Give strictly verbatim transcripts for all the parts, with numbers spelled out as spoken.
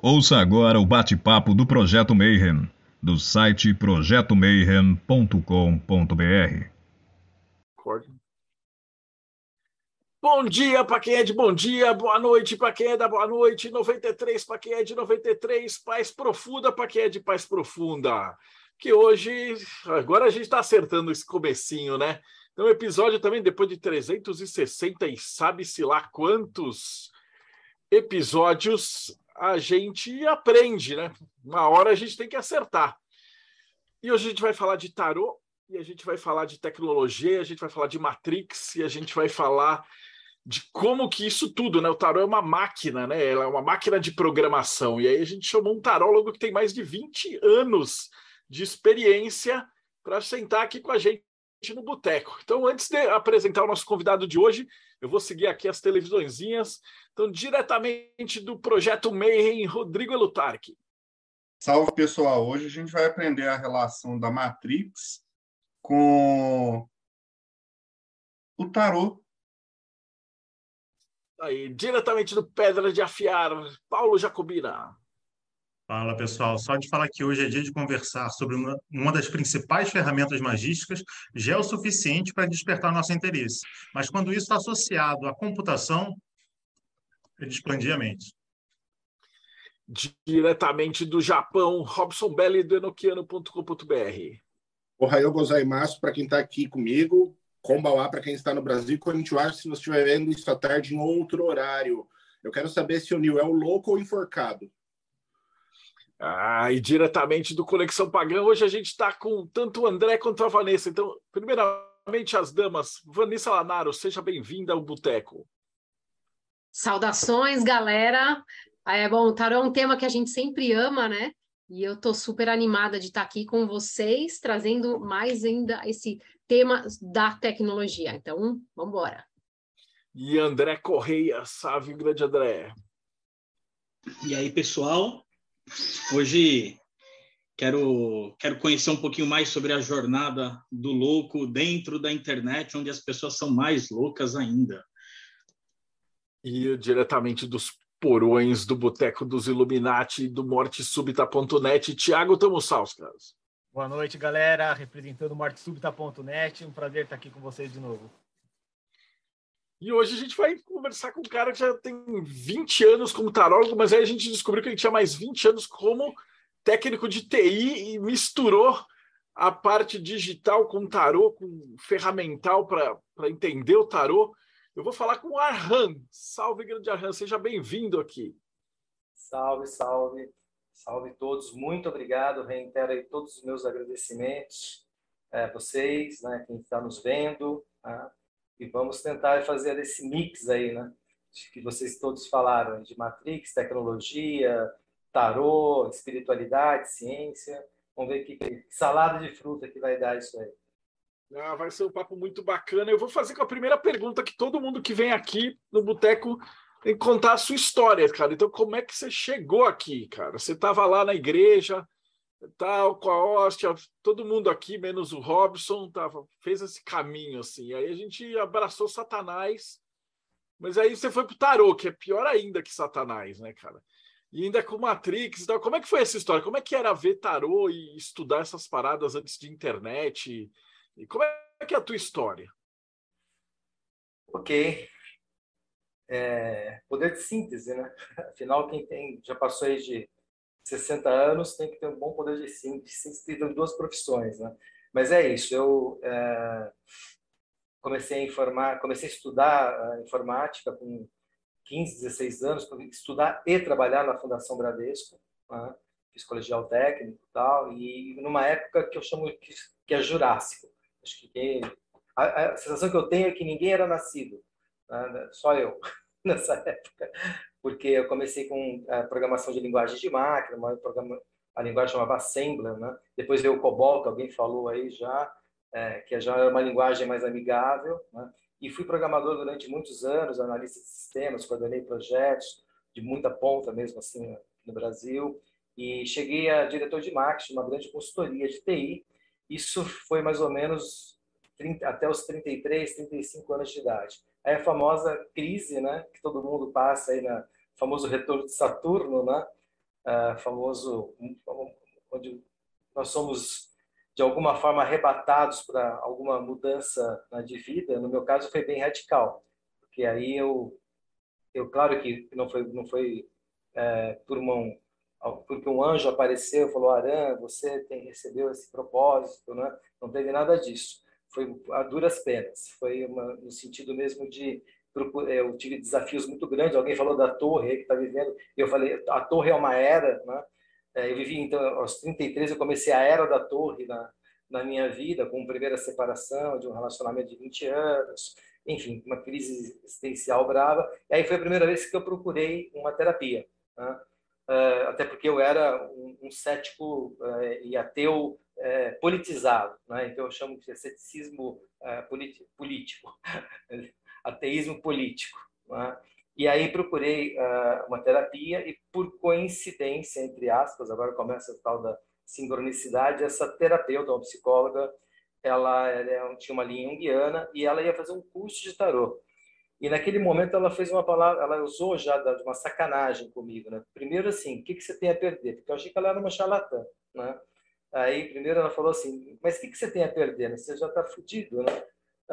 Ouça agora o bate-papo do Projeto Mayhem, do site projeto mayhem ponto com ponto br. Bom dia para quem é de bom dia, boa noite para quem é da boa noite, noventa e três para quem é de noventa e três, paz profunda para quem é de paz profunda. Que hoje, agora a gente está acertando esse comecinho, né? Então, episódio também, depois de trezentos e sessenta e sabe-se lá quantos episódios, a gente aprende, né? Uma hora a gente tem que acertar. E hoje a gente vai falar de tarô, e a gente vai falar de tecnologia, a gente vai falar de Matrix, e a gente vai falar de como que isso tudo, né? O tarô é uma máquina, né? Ela é uma máquina de programação. E aí a gente chamou um tarólogo que tem mais de vinte anos de experiência para sentar aqui com a gente no boteco. Então, antes de apresentar o nosso convidado de hoje, eu vou seguir aqui as televisõezinhas. Então, diretamente do Projeto Mayhem, Rodrigo Elutarque. Salve, pessoal! Hoje a gente vai aprender a relação da Matrix com o tarô. Aí, diretamente do Pedra de Afiar, Paulo Jacobina. Fala, pessoal. Só de falar que hoje é dia de conversar sobre uma, uma das principais ferramentas magísticas já é o suficiente para despertar nosso interesse. Mas quando isso está associado à computação, ele expandir a mente. Diretamente do Japão, Robson Belli, do enoquiano ponto com ponto br. Ohayou gozaimasu para quem está aqui comigo, Konbanwa para quem está no Brasil, Konnichiwa se você estiver vendo isso à tarde em outro horário. Eu quero saber se o Nil é o louco ou enforcado. Ah, e diretamente do Conexão Pagã, hoje a gente está com tanto o André quanto a Vanessa. Então, primeiramente, as damas. Vanessa Lanaro, seja bem-vinda ao Boteco. Saudações, galera. É, bom, o tarô é um tema que a gente sempre ama, né? E eu estou super animada de estar aqui com vocês, trazendo mais ainda esse tema da tecnologia. Então, vamos embora. E André Correia, salve, grande André. E aí, pessoal? Hoje quero, quero conhecer um pouquinho mais sobre a jornada do louco dentro da internet, onde as pessoas são mais loucas ainda. E diretamente dos porões do Boteco dos Illuminati do morte súbita ponto net, Thiago Tamussauskas. Boa noite, galera, representando morte súbita ponto net, um prazer estar aqui com vocês de novo. E hoje a gente vai conversar com um cara que já tem vinte anos como tarólogo, mas aí a gente descobriu que ele tinha mais vinte anos como técnico de T I e misturou a parte digital com tarô, com ferramental para entender o tarô. Eu vou falar com o Arhan. Salve, grande Arhan, seja bem-vindo aqui. Salve, salve. Salve todos. Muito obrigado. Reitero aí todos os meus agradecimentos a vocês, né, quem está nos vendo, tá? E vamos tentar fazer esse mix aí, né, que vocês todos falaram, de Matrix, tecnologia, tarô, espiritualidade, ciência. Vamos ver que, que salada de fruta que vai dar isso aí. Ah, vai ser um papo muito bacana. Eu vou fazer com a primeira pergunta que todo mundo que vem aqui no Boteco tem que contar a sua história, cara. Então, como é que você chegou aqui, cara? Você estava lá na igreja, tal, com a hóstia, todo mundo aqui, menos o Robson, tava, fez esse caminho, assim. Aí a gente abraçou Satanás, mas aí você foi pro tarô, que é pior ainda que Satanás, né, cara? E ainda com Matrix. Então, como é que foi essa história? Como é que era ver tarô e estudar essas paradas antes de internet? E como é que é a tua história? Ok. É, poder de síntese, né? Afinal, quem tem, já passou aí de sessenta anos tem que ter um bom poder de síntese de duas profissões, né? Mas é isso, eu é, comecei a informar, comecei a estudar a informática com quinze, dezesseis anos, estudar e trabalhar na Fundação Bradesco, né? Fiz colegial técnico e tal, e numa época que eu chamo que, que é Jurássico. Acho que quem, a, a sensação que eu tenho é que ninguém era nascido, né? Só eu, nessa época. Porque eu comecei com a programação de linguagem de máquina, uma programa, a linguagem chamava Assembler, né? Depois veio o COBOL, que alguém falou aí já, é, que já era uma linguagem mais amigável, né? E fui programador durante muitos anos, analista de sistemas, coordenei projetos de muita ponta mesmo assim no Brasil, e cheguei a diretor de marketing, uma grande consultoria de T I. Isso foi mais ou menos trinta, até os trinta e três, trinta e cinco anos de idade. Aí a famosa crise, né, que todo mundo passa aí, na famoso retorno de Saturno, né? uh, famoso, onde nós somos, de alguma forma, arrebatados para alguma mudança de vida. No meu caso, foi bem radical, porque aí eu, eu claro que não foi, não foi é, por uma, porque um anjo apareceu e falou, Aran, você tem, recebeu esse propósito, né? Não teve nada disso. Foi a duras penas. Foi uma, no sentido mesmo de... Eu tive desafios muito grandes. Alguém falou da torre aí que está vivendo. E eu falei, a torre é uma era, né? Eu vivi, então, aos trinta e três, eu comecei a era da torre na, na minha vida, com a primeira separação de um relacionamento de vinte anos, enfim, uma crise existencial brava. E aí foi a primeira vez que eu procurei uma terapia, né? Uh, até porque eu era um, um cético uh, e ateu uh, politizado, né? Então eu chamo de ceticismo uh, político, ateísmo político, né? E aí procurei uh, uma terapia e, por coincidência, entre aspas, agora começa a tal da sincronicidade, essa terapeuta, uma psicóloga, ela, ela tinha uma linha junguiana e ela ia fazer um curso de tarô. E naquele momento ela fez uma palavra, ela usou já de uma sacanagem comigo, né? Primeiro assim, o que, que você tem a perder? Porque eu achei que ela era uma charlatã, né? Aí primeiro ela falou assim, mas o que, que você tem a perder, né? Você já está fudido, né?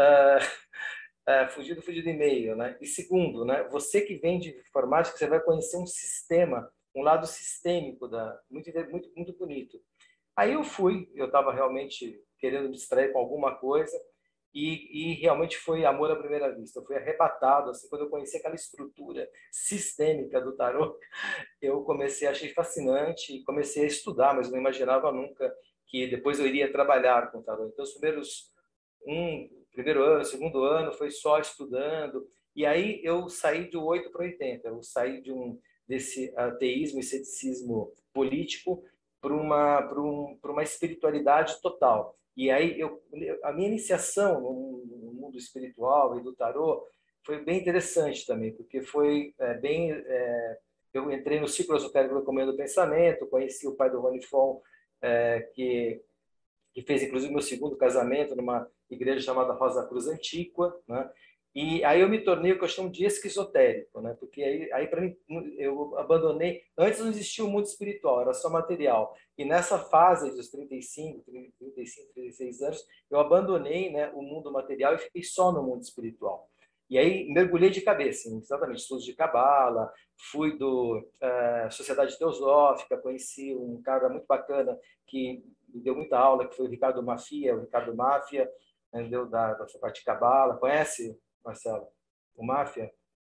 Uh, uh, fudido, fudido e meio, né? E segundo, né? Você que vem de informática, você vai conhecer um sistema, um lado sistêmico da, muito, muito, muito bonito. Aí eu fui, eu estava realmente querendo me distrair com alguma coisa. E, e realmente foi amor à primeira vista. Eu fui arrebatado, assim, quando eu conheci aquela estrutura sistêmica do tarô, eu comecei, achei fascinante e comecei a estudar, mas não imaginava nunca que depois eu iria trabalhar com o tarô. Então, os primeiros um primeiro ano, segundo ano, foi só estudando. E aí eu saí do oito para oitenta. Eu saí de um desse ateísmo e ceticismo político para uma para um, para uma espiritualidade total. E aí, eu, a minha iniciação no mundo espiritual e do tarô foi bem interessante também, porque foi é, bem... É, eu entrei no ciclo esotérico do Comendo do Pensamento, conheci o pai do Rony Fon, é, que, que fez, inclusive, meu segundo casamento numa igreja chamada Rosa Cruz Antiqua, né? E aí eu me tornei o que eu chamo de esquizotérico, né? Porque aí, aí para mim, eu abandonei... Antes não existia o mundo espiritual, era só material. E nessa fase dos trinta e cinco, trinta e cinco, trinta e seis anos, eu abandonei, né, o mundo material e fiquei só no mundo espiritual. E aí mergulhei de cabeça, exatamente, estudos de cabala, fui do uh, Sociedade Teosófica, conheci um cara muito bacana que me deu muita aula, que foi o Ricardo Mafia, o Ricardo Máfia, né, deu da, da parte de cabala. Conhece, Marcelo, o Máfia?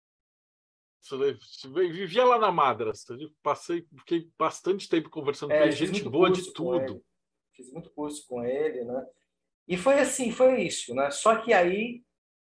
Vivia lá na Madras, passei, fiquei bastante tempo conversando com é, ele, gente boa de tudo. Fiz muito curso com ele, né? E foi assim, foi isso, né? Só que aí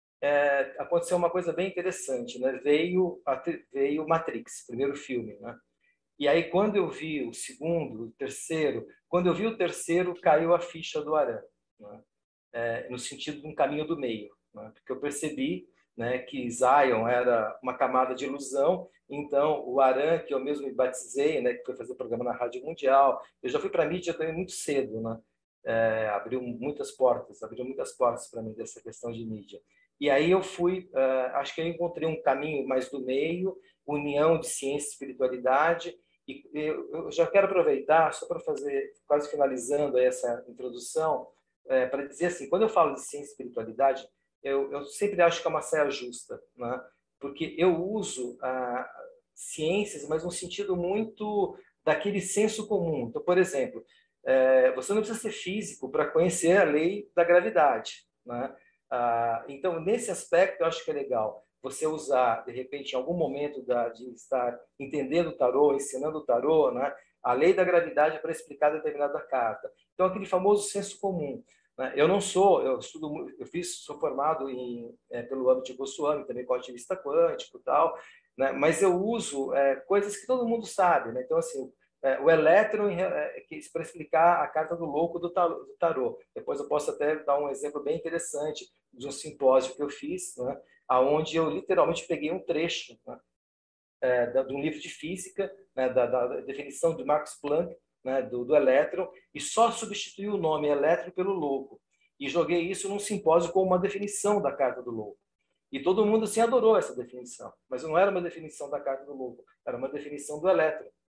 é, aconteceu uma coisa bem interessante, né? Veio a, veio Matrix, primeiro filme, né? E aí quando eu vi o segundo, o terceiro, quando eu vi o terceiro, caiu a ficha do Aran, né? É, no sentido de um caminho do meio, né? Porque eu percebi, né, que Zion era uma camada de ilusão. Então o Aran, que eu mesmo me batizei, né, que foi fazer programa na Rádio Mundial, eu já fui para a mídia também muito cedo, né? É, abriu muitas portas, abriu muitas portas para mim dessa questão de mídia. E aí eu fui, uh, acho que eu encontrei um caminho mais do meio, união de ciência e espiritualidade. E eu, eu já quero aproveitar, só para fazer, quase finalizando essa introdução, é, para dizer assim, quando eu falo de ciência e espiritualidade, eu, eu sempre acho que é uma saia justa, né? Porque eu uso ah, ciências, mas num sentido muito daquele senso comum. Então, por exemplo, é, você não precisa ser físico para conhecer a lei da gravidade, né? Ah, então, nesse aspecto, eu acho que é legal você usar, de repente, em algum momento da, de estar entendendo o tarô, ensinando o tarô, né? A lei da gravidade para explicar determinada carta. Então, aquele famoso senso comum. Eu não sou, eu estudo, eu fiz, sou formado em, é, pelo âmbito de Goswami, também com ativista quântico e tal, né? Mas eu uso é, coisas que todo mundo sabe, né? Então, assim, é, o elétron, é, para explicar a carta do louco do tarô. Depois eu posso até dar um exemplo bem interessante de um simpósio que eu fiz, né? Onde eu literalmente peguei um trecho, né? É, de um livro de física, né? da, da definição de Max Planck, né, do, do elétron, e só substituí o nome elétron pelo louco. E joguei isso num simpósio com uma definição da carta do louco. E todo mundo assim adorou essa definição. Mas não era uma definição da carta do louco, era uma definição do elétron.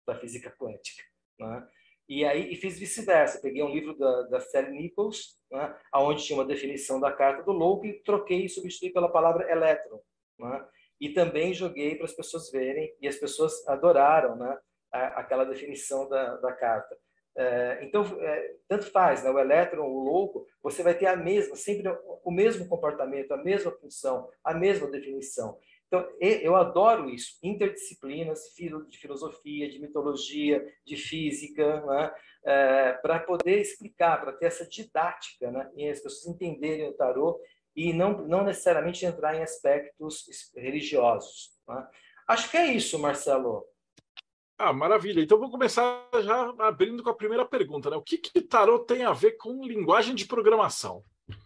da física quântica, né? E aí e fiz vice-versa. Peguei um livro da, da Sally Nichols, né, onde tinha uma definição da carta do louco, e troquei e substituí pela palavra elétron, né? E também joguei para as pessoas verem, e as pessoas adoraram, né, a, aquela definição da, da carta. É, então, é, tanto faz, né, o elétron, o louco, você vai ter a mesma, sempre o mesmo comportamento, a mesma função, a mesma definição. Então, eu adoro isso, interdisciplinas, de filosofia, de mitologia, de física, né? É, para poder explicar, para ter essa didática, né? E as pessoas entenderem o tarô e não, não necessariamente entrar em aspectos religiosos, né? Acho que é isso, Marcelo. Ah, maravilha. Então, vou começar já abrindo com a primeira pergunta, né? O que que tarô tem a ver com linguagem de programação?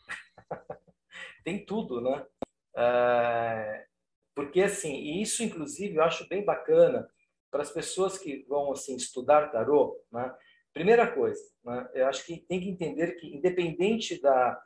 Tem tudo, né? É... Porque, assim, e isso, inclusive, eu acho bem bacana para as pessoas que vão, assim, estudar tarô, né? Primeira coisa, né? Eu acho que tem que entender que, independente da,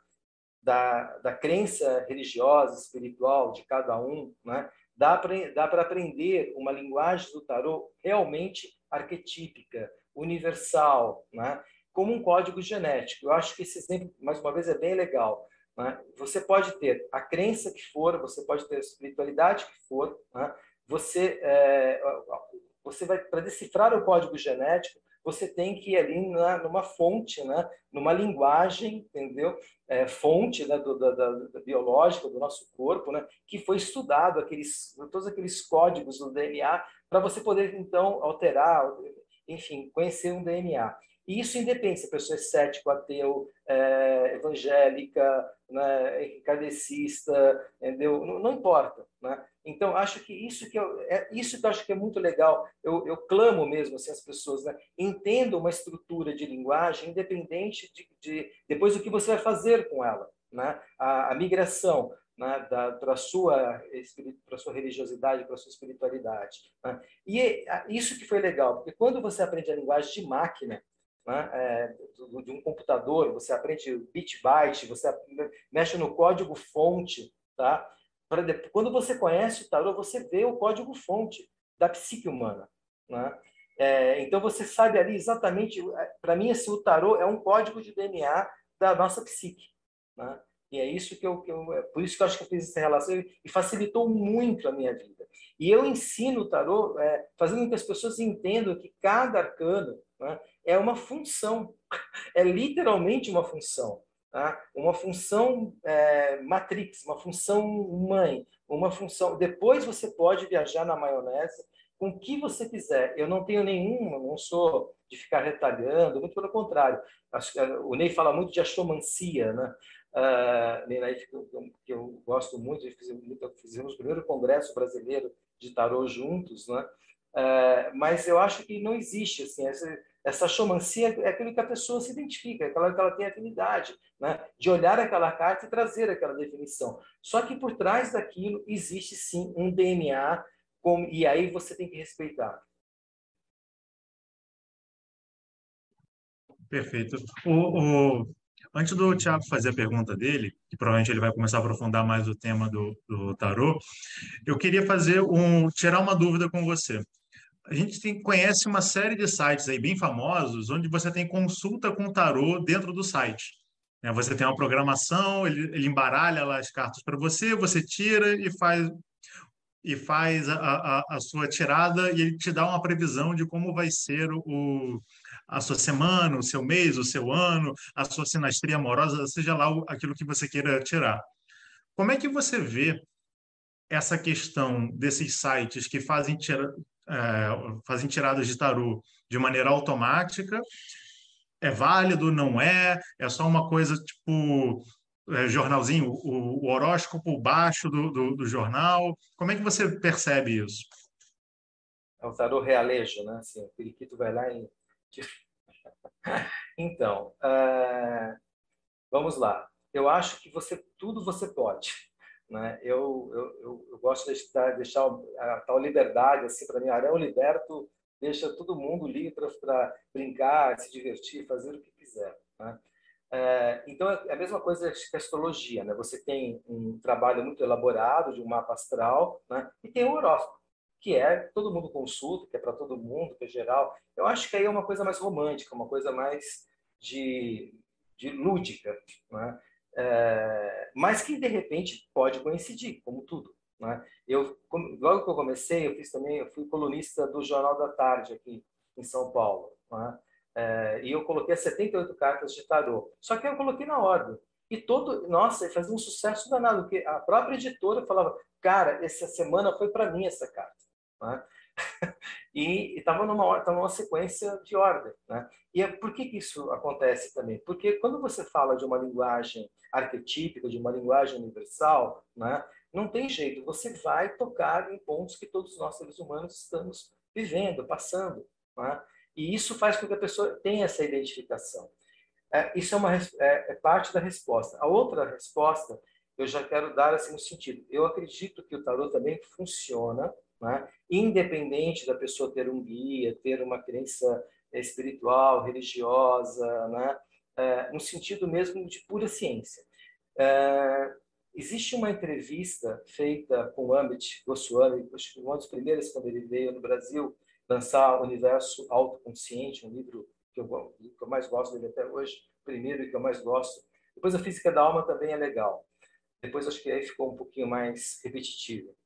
da, da crença religiosa, espiritual de cada um, né? Dá para dá para aprender uma linguagem do tarô realmente arquetípica, universal, né? Como um código genético. Eu acho que esse exemplo, mais uma vez, é bem legal. Né? Você pode ter a crença que for, você pode ter a espiritualidade que for, né? Você, é, você vai, para decifrar o código genético, você tem que ir ali na, numa fonte, né? Numa linguagem, entendeu? É, fonte, né? do, da, da, da biológica do nosso corpo, né? Que foi estudado, aqueles, todos aqueles códigos do D N A, para você poder, então, alterar, enfim, conhecer um D N A. E isso independe se a pessoa é cético, ateu, é, evangélica, né, kardecista, entendeu? Não, não importa, né? Então, acho que isso que eu, é isso que eu acho que é muito legal. Eu, eu clamo mesmo assim, as pessoas, né, entendam uma estrutura de linguagem independente de, de depois do que você vai fazer com ela, né? A, a migração, né, para a sua, para a sua religiosidade, para a sua espiritualidade, né? E é, isso que foi legal, porque quando você aprende a linguagem de máquina, né, é, de um computador, você aprende bit byte, você mexe no código fonte, tá? Pra, quando você conhece o tarô, você vê o código fonte da psique humana, né? É, então você sabe ali exatamente, para mim assim, o tarô é um código de D N A da nossa psique, né? E é isso que eu, que eu, é por isso que eu acho que eu fiz essa relação e facilitou muito a minha vida. E eu ensino o tarô, é, fazendo com que as pessoas entendam que cada arcano, né, é uma função, é literalmente uma função, tá? Uma função é, matrix, uma função mãe, uma função. Depois você pode viajar na maionese com o que você quiser. Eu não tenho nenhuma, não sou de ficar retalhando, muito pelo contrário. O Ney fala muito de astromancia, né? Uh, que, eu, que eu gosto muito, fizemos, fizemos o primeiro congresso brasileiro de tarô juntos, né? Uh, mas eu acho que não existe assim, essa, essa astromancia é aquilo que a pessoa se identifica, aquela que ela tem afinidade, né? De olhar aquela carta e trazer aquela definição. Só que por trás daquilo existe sim um D N A, como, e aí você tem que respeitar. Perfeito. O, o... Antes do Thiago fazer a pergunta dele, que provavelmente ele vai começar a aprofundar mais o tema do, do tarô, eu queria fazer um, tirar uma dúvida com você. A gente tem, conhece uma série de sites aí bem famosos, onde você tem consulta com o tarô dentro do site. Você tem uma programação, ele, ele embaralha lá as cartas para você, você tira e faz, e faz a, a, a sua tirada e ele te dá uma previsão de como vai ser o... a sua semana, o seu mês, o seu ano, a sua sinastria amorosa, seja lá aquilo que você queira tirar. Como é que você vê essa questão desses sites que fazem, tira, é, fazem tiradas de tarô de maneira automática? É válido, não é? É só uma coisa tipo é, jornalzinho, o, o horóscopo baixo do, do, do jornal? Como é que você percebe isso? É o tarô realejo, né? Assim, o periquito vai lá e... Então, uh, vamos lá. Eu acho que você tudo você pode, né? Eu, eu, eu, eu gosto de deixar, deixar a tal liberdade, assim, para mim, Arão Liberto deixa todo mundo livre para brincar, se divertir, fazer o que quiser, né? Uh, então, é a mesma coisa que a astrologia, né? Você tem um trabalho muito elaborado de um mapa astral, né? E tem o horóscopo, que é todo mundo consulta, que é para todo mundo, que é geral. Eu acho que aí é uma coisa mais romântica, uma coisa mais de, de lúdica, né? É, mas que de repente pode coincidir, como tudo, né? Eu, logo que eu comecei, eu fiz também, eu fui colunista do Jornal da Tarde aqui em São Paulo, né? É, e eu coloquei setenta e oito cartas de tarô. Só que eu coloquei na ordem. E todo, nossa, fazia um sucesso danado, porque a própria editora falava, cara, essa semana foi para mim essa carta, né? E estava numa, tava numa sequência de ordem, né? E é, por que, que isso acontece também? Porque quando você fala de uma linguagem arquetípica, de uma linguagem universal, né, não tem jeito, você vai tocar em pontos que todos nós, seres humanos, estamos vivendo, passando, né? E isso faz com que a pessoa tenha essa identificação. É, isso é, uma, é, é parte da resposta. A outra resposta, eu já quero dar assim no sentido, eu acredito que o tarô também funciona, né, independente da pessoa ter um guia, ter uma crença espiritual, religiosa, né, é, no sentido mesmo de pura ciência. É, existe uma entrevista feita com o Amit Goswami, acho que uma das primeiras quando ele veio no Brasil lançar o Universo Autoconsciente, um livro que eu, que eu mais gosto dele até hoje, primeiro e que eu mais gosto. Depois a Física da Alma também é legal. Depois acho que aí ficou um pouquinho mais repetitivo.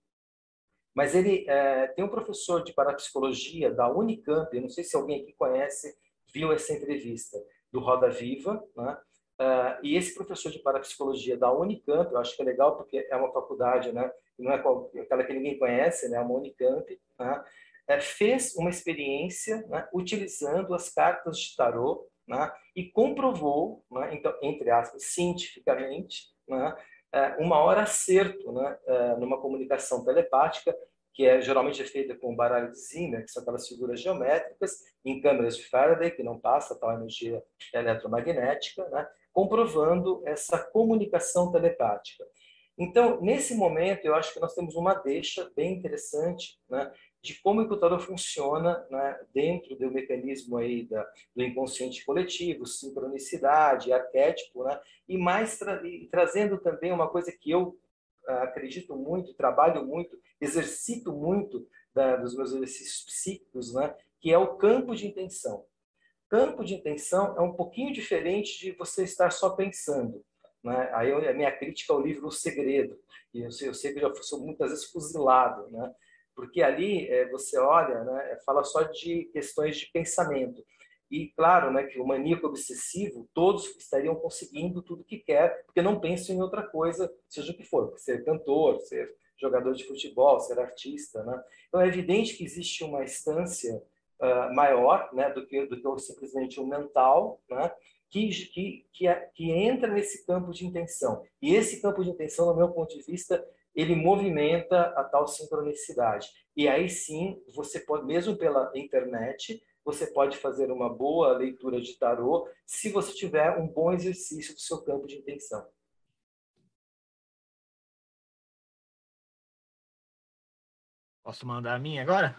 Mas ele é, tem um professor de parapsicologia da Unicamp, eu não sei se alguém aqui conhece, viu essa entrevista, do Roda Viva, né? Uh, e esse professor de parapsicologia da Unicamp, eu acho que é legal porque é uma faculdade, né? Não é aquela que ninguém conhece, né? É uma Unicamp, né? É, fez uma experiência, né, utilizando as cartas de tarô, né, e comprovou, né, então, entre aspas, cientificamente, né, uma hora acerto, né, numa comunicação telepática, que é geralmente é feita com baralho de Zimmer, que são aquelas figuras geométricas, em câmeras de Faraday, que não passa tal energia eletromagnética, né, comprovando essa comunicação telepática. Então, nesse momento, eu acho que nós temos uma deixa bem interessante, né, de como o tarô funciona, né, dentro do mecanismo aí da, do inconsciente coletivo, sincronicidade, arquétipo, né, e mais tra e trazendo também uma coisa que eu uh, acredito muito, trabalho muito, exercito muito da, dos meus exercícios psíquicos, né, que é o campo de intenção. Campo de intenção é um pouquinho diferente de você estar só pensando, né? Aí eu, a minha crítica ao livro O Segredo, e eu sei, eu sei que eu já sou muitas vezes fuzilado, né? Porque ali é, você olha, né, fala só de questões de pensamento. E claro, né, que o maníaco obsessivo, todos estariam conseguindo tudo que quer, porque não pensam em outra coisa, seja o que for, ser cantor, ser jogador de futebol, ser artista, né? Então é evidente que existe uma instância uh, maior, né, do que, do que simplesmente o mental, né, que, que, que, que entra nesse campo de intenção. E esse campo de intenção, no meu ponto de vista, ele movimenta a tal sincronicidade. E aí sim, você pode, mesmo pela internet, você pode fazer uma boa leitura de tarô se você tiver um bom exercício do seu campo de intenção. Posso mandar a minha agora?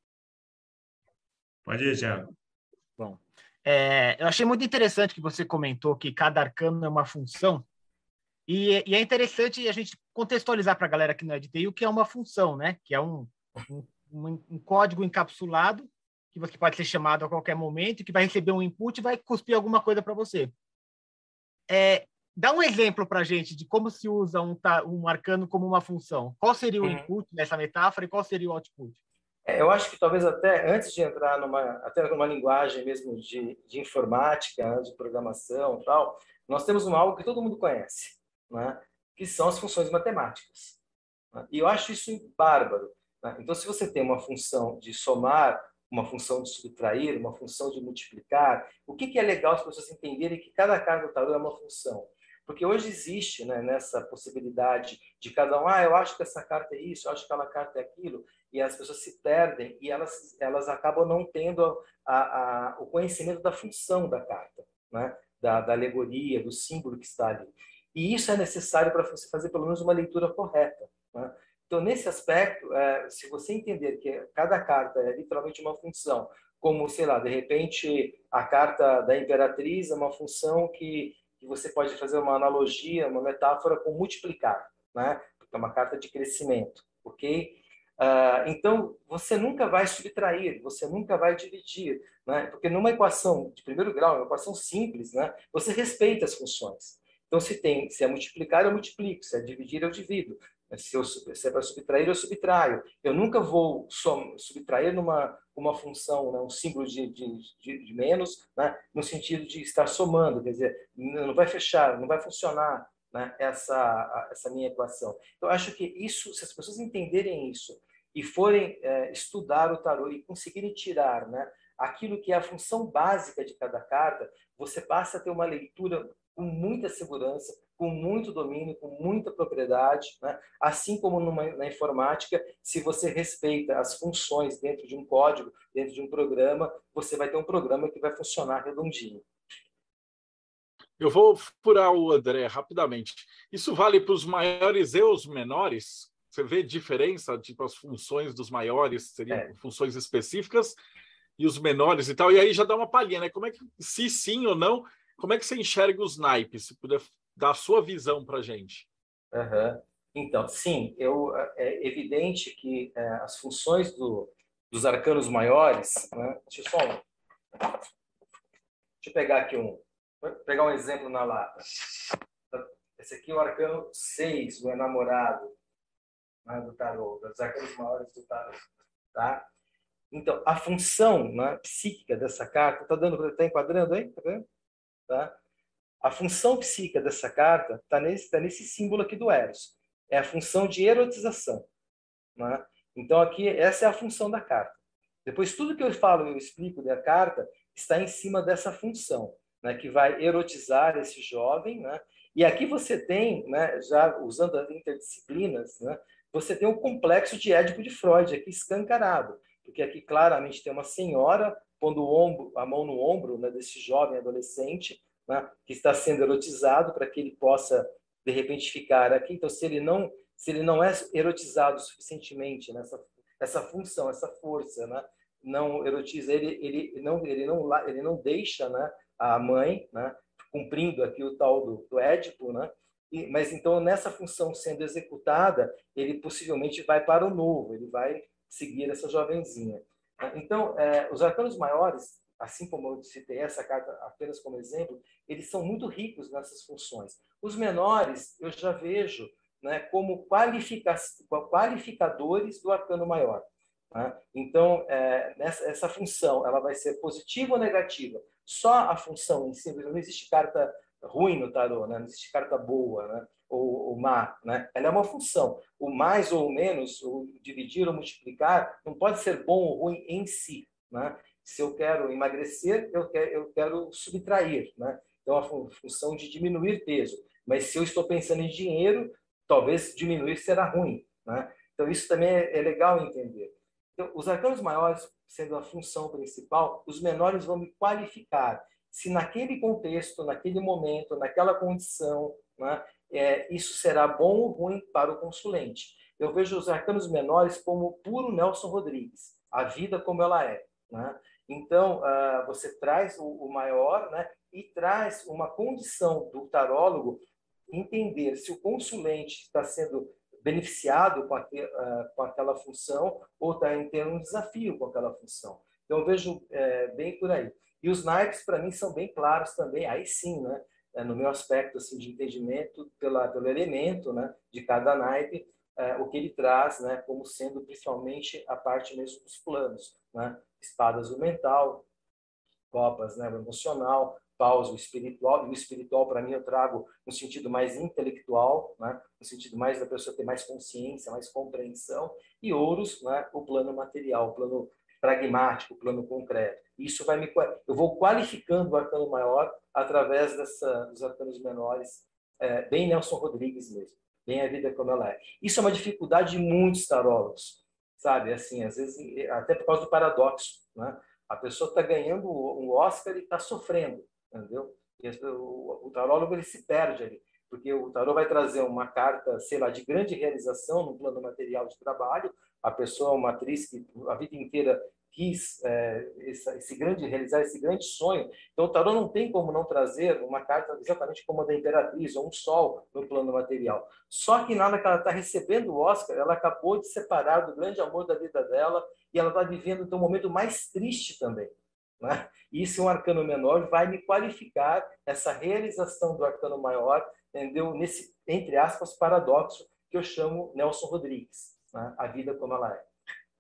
Pode ir, Thiago. Bom, é, eu achei muito interessante que você comentou que cada arcano é uma função. E, e é interessante a gente contextualizar para a galera que não é de T I o que é uma função, né? Que é um, um, um, um código encapsulado que você pode ser chamado a qualquer momento, que vai receber um input e vai cuspir alguma coisa para você. É, dá um exemplo para a gente de como se usa um, um arcano como uma função. Qual seria o uhum. input nessa metáfora e qual seria o output? É, eu acho que talvez até antes de entrar numa, até numa linguagem mesmo de, de informática, né, de programação e tal, nós temos um algo que todo mundo conhece, né, que são as funções matemáticas. Né? E eu acho isso bárbaro. Né? Então, se você tem uma função de somar, uma função de subtrair, uma função de multiplicar, o que, que é legal as pessoas entenderem que cada carta do tarô é uma função? Porque hoje existe, né, nessa possibilidade de cada um, ah, eu acho que essa carta é isso, eu acho que aquela carta é aquilo, e as pessoas se perdem e elas, elas acabam não tendo a, a, o conhecimento da função da carta, né? da, da alegoria, do símbolo que está ali. E isso é necessário para você fazer pelo menos uma leitura correta. Né? Então, nesse aspecto, é, se você entender que cada carta é literalmente uma função, como, sei lá, de repente, a carta da Imperatriz é uma função que, que você pode fazer uma analogia, uma metáfora com multiplicar, né? Porque é uma carta de crescimento, ok? Uh, então, você nunca vai subtrair, você nunca vai dividir, né? Porque numa equação de primeiro grau, uma equação simples, né? Você respeita as funções. Então, se, tem, se é multiplicar, eu multiplico, se é dividir, eu divido. Se, eu, se é para subtrair, eu subtraio. Eu nunca vou som, subtrair numa uma função, né? Um símbolo de, de, de, de menos, né? No sentido de estar somando, quer dizer, não vai fechar, não vai funcionar, né? essa, essa minha equação. Então, eu acho que isso, se as pessoas entenderem isso, e forem é, estudar o tarô e conseguirem tirar, né, aquilo que é a função básica de cada carta, você passa a ter uma leitura com muita segurança, com muito domínio, com muita propriedade, né? Assim como numa, na informática, se você respeita as funções dentro de um código, dentro de um programa, você vai ter um programa que vai funcionar redondinho. Eu vou furar o André rapidamente. Isso vale para os maiores e os menores? Você vê diferença, tipo, as funções dos maiores seriam é. funções específicas e os menores e tal. E aí já dá uma palhinha, né? Como é que, se sim ou não, como é que você enxerga os naipes? Se puder dar a sua visão para a gente. Uhum. Então, sim, eu, é evidente que é, as funções do, dos arcanos maiores, né? Deixa eu só um. Deixa eu pegar aqui um. Vou pegar um exemplo na lata. Esse aqui é o arcano seis, o enamorado. Do tarô, dos arcanos maiores do tarô, tá? Então, a função, né, psíquica dessa carta, tá dando, tá enquadrando aí, tá vendo? Tá? A função psíquica dessa carta tá nesse, tá nesse símbolo aqui do Eros. É a função de erotização, né? Então, aqui, essa é a função da carta. Depois, tudo que eu falo, eu explico da carta, está em cima dessa função, né, que vai erotizar esse jovem, né? E aqui você tem, né, já usando as interdisciplinas, né, você tem o complexo de Édipo de Freud aqui escancarado, porque aqui claramente tem uma senhora pondo o ombro, a mão no ombro, né, desse jovem adolescente, né, que está sendo erotizado para que ele possa, de repente, ficar aqui. Então, se ele não, se ele não é erotizado suficientemente nessa essa função, essa força, né, não erotiza, ele, ele, não, ele, não, ele não deixa, né, a mãe, né, cumprindo aqui o tal do, do Édipo, né? E, mas então, nessa função sendo executada, ele possivelmente vai para o novo, ele vai seguir essa jovenzinha. Então, é, os arcanos maiores, assim como eu citei essa carta apenas como exemplo, eles são muito ricos nessas funções. Os menores, eu já vejo, né, como qualifica qualificadores do arcano maior. Né? Então, é, nessa, essa função, ela vai ser positiva ou negativa? Só a função em si, não existe carta ruim no tarô, né? Não existe carta boa, né? ou, ou má. Né? Ela é uma função. O mais ou o menos, o dividir ou multiplicar, não pode ser bom ou ruim em si. Né? Se eu quero emagrecer, eu quero, eu quero subtrair. Né? Então, a função de diminuir peso. Mas se eu estou pensando em dinheiro, talvez diminuir será ruim. Né? Então, isso também é, é legal entender. Então, os arcanos maiores, sendo a função principal, os menores vão me qualificar. Se naquele contexto, naquele momento, naquela condição, né, é, isso será bom ou ruim para o consulente. Eu vejo os arcanos menores como puro Nelson Rodrigues, a vida como ela é. Né? Então, uh, você traz o, o maior, né, e traz uma condição do tarólogo entender se o consulente está sendo beneficiado com, aquele, uh, com aquela função ou está tendo um desafio com aquela função. Então, eu vejo é, bem por aí. E os naipes, para mim, são bem claros também, aí sim, né? No meu aspecto assim, de entendimento pela, pelo elemento, né, de cada naipe, é, o que ele traz, né, como sendo principalmente a parte mesmo dos planos. Né? Espadas, o mental, copas, né, o emocional, paus, o espiritual. E o espiritual, para mim, eu trago no sentido mais intelectual, né, no sentido mais da pessoa ter mais consciência, mais compreensão. E ouros, né, o plano material, o plano pragmático, plano concreto. Isso vai me eu vou qualificando o arcano maior através dessa, dos arcanos menores, é, bem Nelson Rodrigues mesmo, bem a vida como ela é. Isso é uma dificuldade de muitos tarólogos, sabe? Assim, às vezes até por causa do paradoxo, né? A pessoa está ganhando um Oscar e está sofrendo, entendeu? E o, o tarólogo ele se perde ali, porque o tarô vai trazer uma carta, sei lá, de grande realização no plano material de trabalho. A pessoa é uma atriz que a vida inteira quis é, esse, esse grande, realizar esse grande sonho. Então, o tarô não tem como não trazer uma carta exatamente como a da Imperatriz, ou um sol no plano material. Só que na hora que ela está recebendo o Oscar, ela acabou de separar do grande amor da vida dela e ela está vivendo então, um momento mais triste também. Né? E se um arcano menor vai me qualificar essa realização do arcano maior, entendeu? Nesse, entre aspas, paradoxo que eu chamo Nelson Rodrigues, né? A vida como ela é.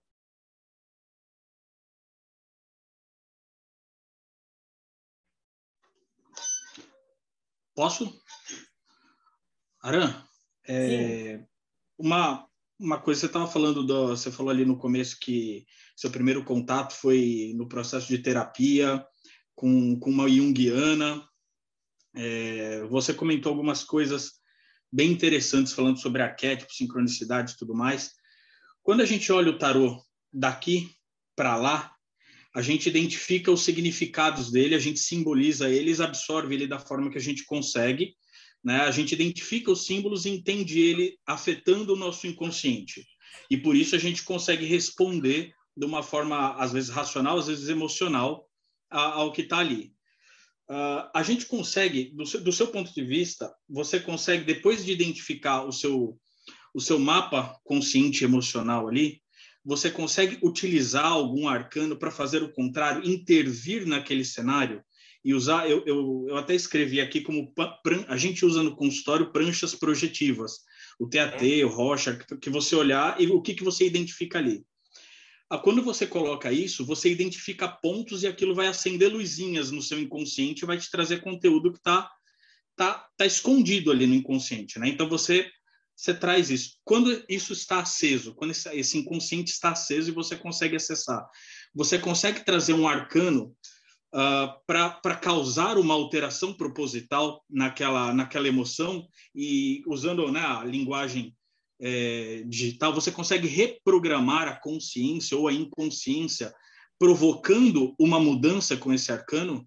Posso? Aran, é, uma, uma coisa, você estava falando, do, você falou ali no começo que seu primeiro contato foi no processo de terapia com, com uma junguiana. É, você comentou algumas coisas bem interessantes falando sobre arquétipo, sincronicidade e tudo mais. Quando a gente olha o tarô daqui para lá, a gente identifica os significados dele, a gente simboliza eles, absorve ele da forma que a gente consegue, né? A gente identifica os símbolos e entende ele afetando o nosso inconsciente. E por isso a gente consegue responder de uma forma, às vezes, racional, às vezes emocional, ao que está ali. Uh, a gente consegue, do seu, do seu ponto de vista, você consegue, depois de identificar o seu, o seu mapa consciente emocional ali, você consegue utilizar algum arcano para fazer o contrário, intervir naquele cenário e usar, eu, eu, eu até escrevi aqui como pran, a gente usa no consultório pranchas projetivas, o T A T, o Rocha, que, que você olhar e o que, que você identifica ali. Ah, quando você coloca isso, você identifica pontos e aquilo vai acender luzinhas no seu inconsciente e vai te trazer conteúdo que está tá, tá escondido ali no inconsciente, né? Então você Você traz isso. Quando isso está aceso, quando esse inconsciente está aceso e você consegue acessar, você consegue trazer um arcano uh, para causar uma alteração proposital naquela, naquela emoção e usando, né, a linguagem é, digital, você consegue reprogramar a consciência ou a inconsciência, provocando uma mudança com esse arcano?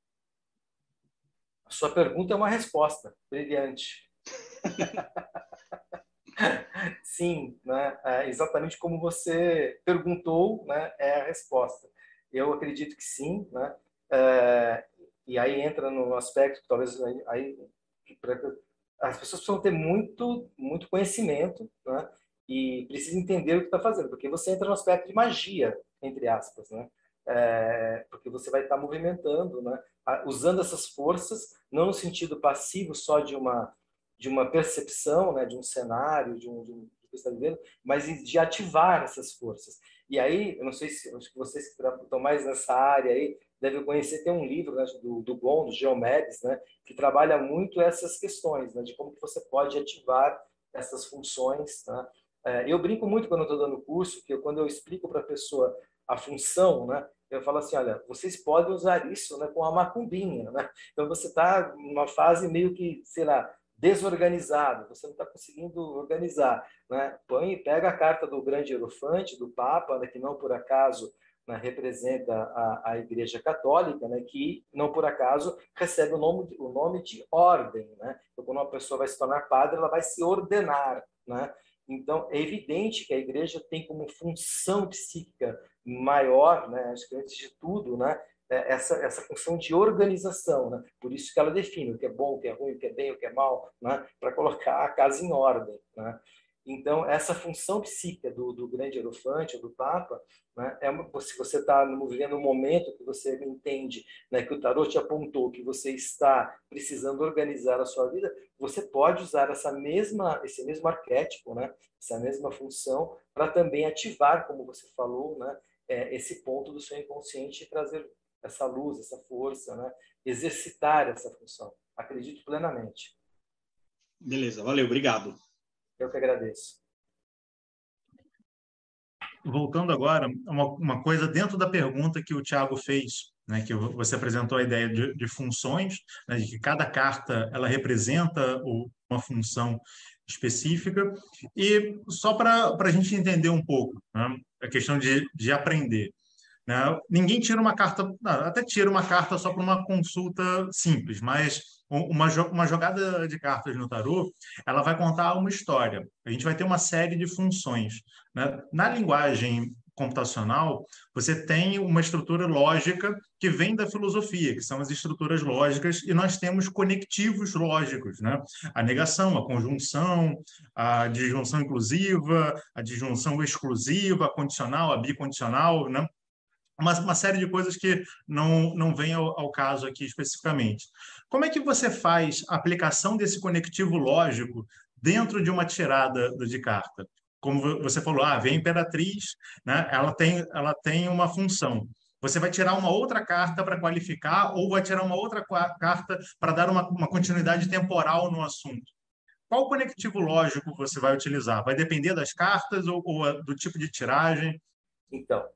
A sua pergunta é uma resposta brilhante. Sim, né? É exatamente como você perguntou, né? É a resposta. Eu acredito que sim, né? É, e aí entra no aspecto que talvez aí, as pessoas precisam ter muito, muito conhecimento, né? E precisam entender o que está fazendo, porque você entra no aspecto de magia, entre aspas, né? É, porque você vai estar movimentando, né? Usando essas forças, não no sentido passivo só de uma de uma percepção, né, de um cenário, de um, de um que você está vivendo, mas de ativar essas forças. E aí, eu não sei se acho que vocês que estão mais nessa área aí devem conhecer, tem um livro, né, do, do Gon, do Geomedes, né, que trabalha muito essas questões, né, de como que você pode ativar essas funções. Né? É, eu brinco muito quando eu estou dando curso, que eu, quando eu explico para a pessoa a função, né, eu falo assim, olha, vocês podem usar isso, né, com a macumbinha. Né? Então, você está numa fase meio que, sei lá, desorganizado, você não está conseguindo organizar, né? Põe, pega a carta do grande hierofante, do Papa, né, que não por acaso, né, representa a, a Igreja Católica, né, que não por acaso recebe o nome, o nome de ordem, né? Então, quando uma pessoa vai se tornar padre, ela vai se ordenar, né? Então, é evidente que a Igreja tem como função psíquica maior, né, acho que antes de tudo, né, essa, essa função de organização, né? Por isso que ela define o que é bom, o que é ruim, o que é bem, o que é mal, né? Para colocar a casa em ordem. Né? Então, essa função psíquica do, do grande hierofante ou do Papa, né? É uma, se você está vivendo um momento que você entende, né, que o tarô te apontou que você está precisando organizar a sua vida, você pode usar essa mesma, esse mesmo arquétipo, né? Essa mesma função para também ativar, como você falou, né? É, esse ponto do seu inconsciente e trazer essa luz, essa força, né? Exercitar essa função. Acredito plenamente. Beleza, valeu, obrigado. Eu que agradeço. Voltando agora, uma, uma coisa dentro da pergunta que o Thiago fez, né, que você apresentou a ideia de, de funções, né, de que cada carta ela representa o, uma função específica, e só para a gente entender um pouco, né, a questão de, de aprender. Né? Ninguém tira uma carta, não, até tira uma carta só para uma consulta simples, mas uma, uma jogada de cartas no tarô, ela vai contar uma história. A gente vai ter uma série de funções. Né? Na linguagem computacional, você tem uma estrutura lógica que vem da filosofia, que são as estruturas lógicas, e nós temos conectivos lógicos, né? A negação, a conjunção, a disjunção inclusiva, a disjunção exclusiva, a condicional, a bicondicional, né? Uma, uma série de coisas que não, não vem ao, ao caso aqui especificamente. Como é que você faz a aplicação desse conectivo lógico dentro de uma tirada de carta? Como você falou, ah, vem a Imperatriz, né? ela, tem, ela tem uma função. Você vai tirar uma outra carta para qualificar ou vai tirar uma outra carta para dar uma, uma continuidade temporal no assunto? Qual conectivo lógico você vai utilizar? Vai depender das cartas ou, ou do tipo de tiragem? Então,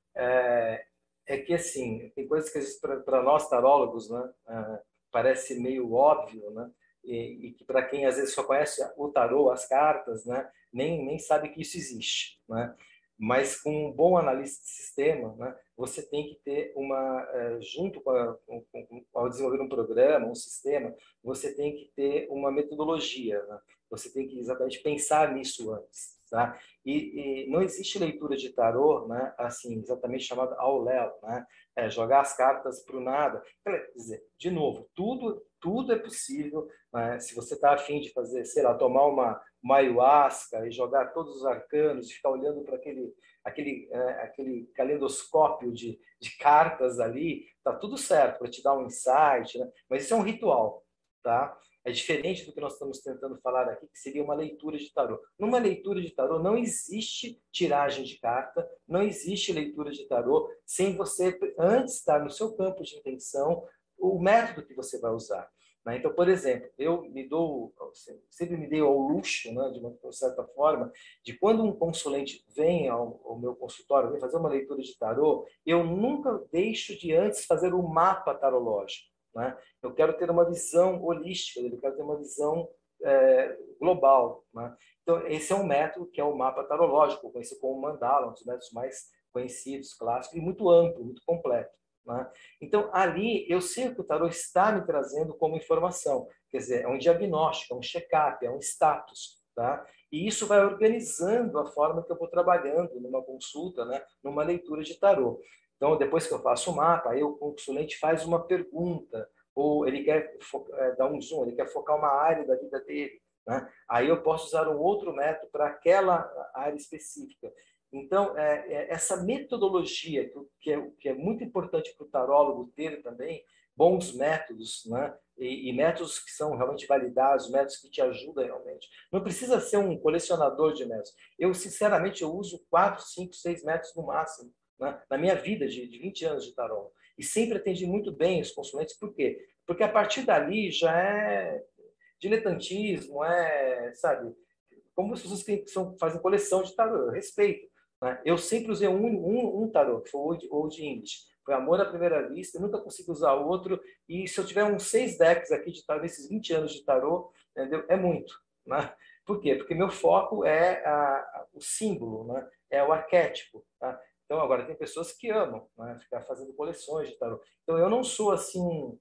é, é que assim, tem coisas que para nós tarólogos, né, é, parece meio óbvio, né? E, e que para quem às vezes só conhece o tarô, as cartas, né, nem, nem sabe que isso existe, né? Mas com um bom analista de sistema, né, você tem que ter uma, é, junto com, a, com, com ao desenvolver um programa, um sistema, você tem que ter uma metodologia, né? Você tem que exatamente pensar nisso antes, tá? E, e não existe leitura de tarô, né, assim, exatamente chamada ao léu, né? É, jogar as cartas para o nada. Quer dizer, de novo, tudo, tudo é possível, né? Se você está afim de fazer, sei lá, tomar uma, uma ayahuasca e jogar todos os arcanos e ficar olhando para aquele, aquele, é, aquele calendoscópio de, de cartas ali, tá tudo certo para te dar um insight, né? Mas isso é um ritual, tá? É diferente do que nós estamos tentando falar aqui, que seria uma leitura de tarô. Numa leitura de tarô não existe tiragem de carta, não existe leitura de tarô sem você antes estar no seu campo de intenção o método que você vai usar. Né? Então, por exemplo, eu me dou, sempre me dei ao luxo, né, de uma certa forma, de quando um consulente vem ao, ao meu consultório, vem fazer uma leitura de tarô, eu nunca deixo de antes fazer um mapa tarológico. Né? Eu quero ter uma visão holística, eu quero ter uma visão é, global. Né? Então, esse é um método que é o mapa tarológico, conhecido como mandala, um dos métodos mais conhecidos, clássicos, e muito amplo, muito completo. Né? Então, ali, eu sei o que o tarô está me trazendo como informação. Quer dizer, é um diagnóstico, é um check-up, é um status. Tá? E isso vai organizando a forma que eu vou trabalhando numa consulta, né? Numa leitura de tarô. Então, depois que eu faço o mapa, aí o consulente faz uma pergunta, ou ele quer é, dar um zoom, ele quer focar uma área da vida dele. Né? Aí eu posso usar um outro método para aquela área específica. Então, é, é, essa metodologia, que é, que é muito importante para o tarólogo ter também, bons métodos, né? E, e métodos que são realmente validados, métodos que te ajudam realmente. Não precisa ser um colecionador de métodos. Eu, sinceramente, eu uso quatro, cinco, seis métodos no máximo, né? Na minha vida de, de vinte anos de tarô. E sempre atendi muito bem os consulentes. Por quê? Porque a partir dali já é diletantismo, é, sabe, como as pessoas que são, fazem coleção de tarô, eu respeito. Né? Eu sempre usei um, um, um tarô, que foi o Old, Old English. Foi amor à primeira vista, eu nunca consigo usar outro. E se eu tiver uns seis decks aqui de tarô, nesses vinte anos de tarô, entendeu? É muito. Né? Por quê? Porque meu foco é a, a, o símbolo, né? É o arquétipo. Tá? Então, agora, tem pessoas que amam, né, ficar fazendo coleções de tarô. Então, eu não sou, assim,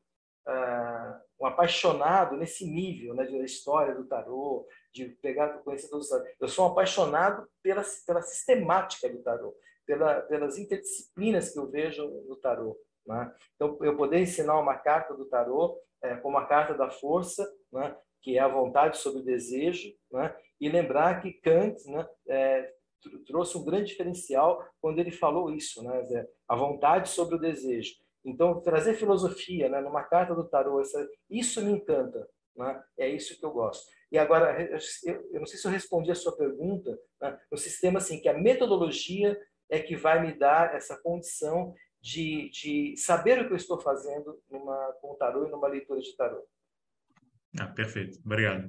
uh, um apaixonado nesse nível, né, da história do tarô, de pegar, conhecer todos os tarô. Eu sou um apaixonado pela, pela sistemática do tarô, pela, pelas interdisciplinas que eu vejo no tarô. Né? Então, eu poder ensinar uma carta do tarô, é, como a carta da força, né, que é a vontade sobre o desejo, né, e lembrar que Kant, né, é, trouxe um grande diferencial quando ele falou isso, né? A vontade sobre o desejo. Então, trazer filosofia, né, numa carta do tarô, essa, isso me encanta, né? É isso que eu gosto. E agora, eu, eu não sei se eu respondi a sua pergunta, né, no sistema assim, que a metodologia é que vai me dar essa condição de, de saber o que eu estou fazendo numa, com o tarô e numa leitura de tarô. Ah, perfeito. Obrigado.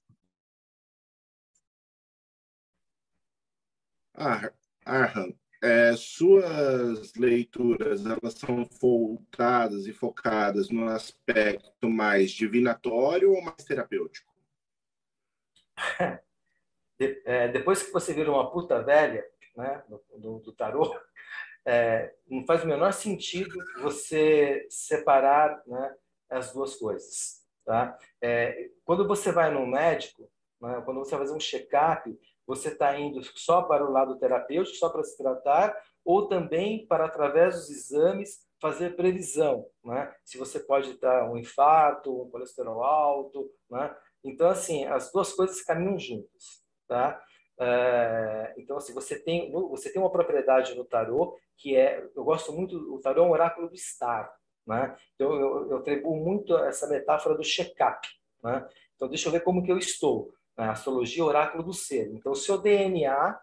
Ah, Arhan, é, suas leituras, elas são voltadas e focadas no aspecto mais divinatório ou mais terapêutico? De, é, depois que você vira uma puta velha, né, do, do, do tarô, é, não faz o menor sentido você separar, né, as duas coisas. Tá? É, quando você vai num médico, né, quando você vai fazer um check-up, Você está indo só para o lado terapêutico, só para se tratar, ou também para, através dos exames, fazer previsão, né? Se você pode dar um infarto, um colesterol alto, né? Então, assim, as duas coisas caminham juntas, tá? É, então, assim, você tem, você tem uma propriedade no tarô que é, eu gosto muito, o tarô é um oráculo do estar, né? Então, eu, eu atribuo muito essa metáfora do check-up, né? Então, deixa eu ver como que eu estou. Né? Astrologia, oráculo do ser. Então, o seu D N A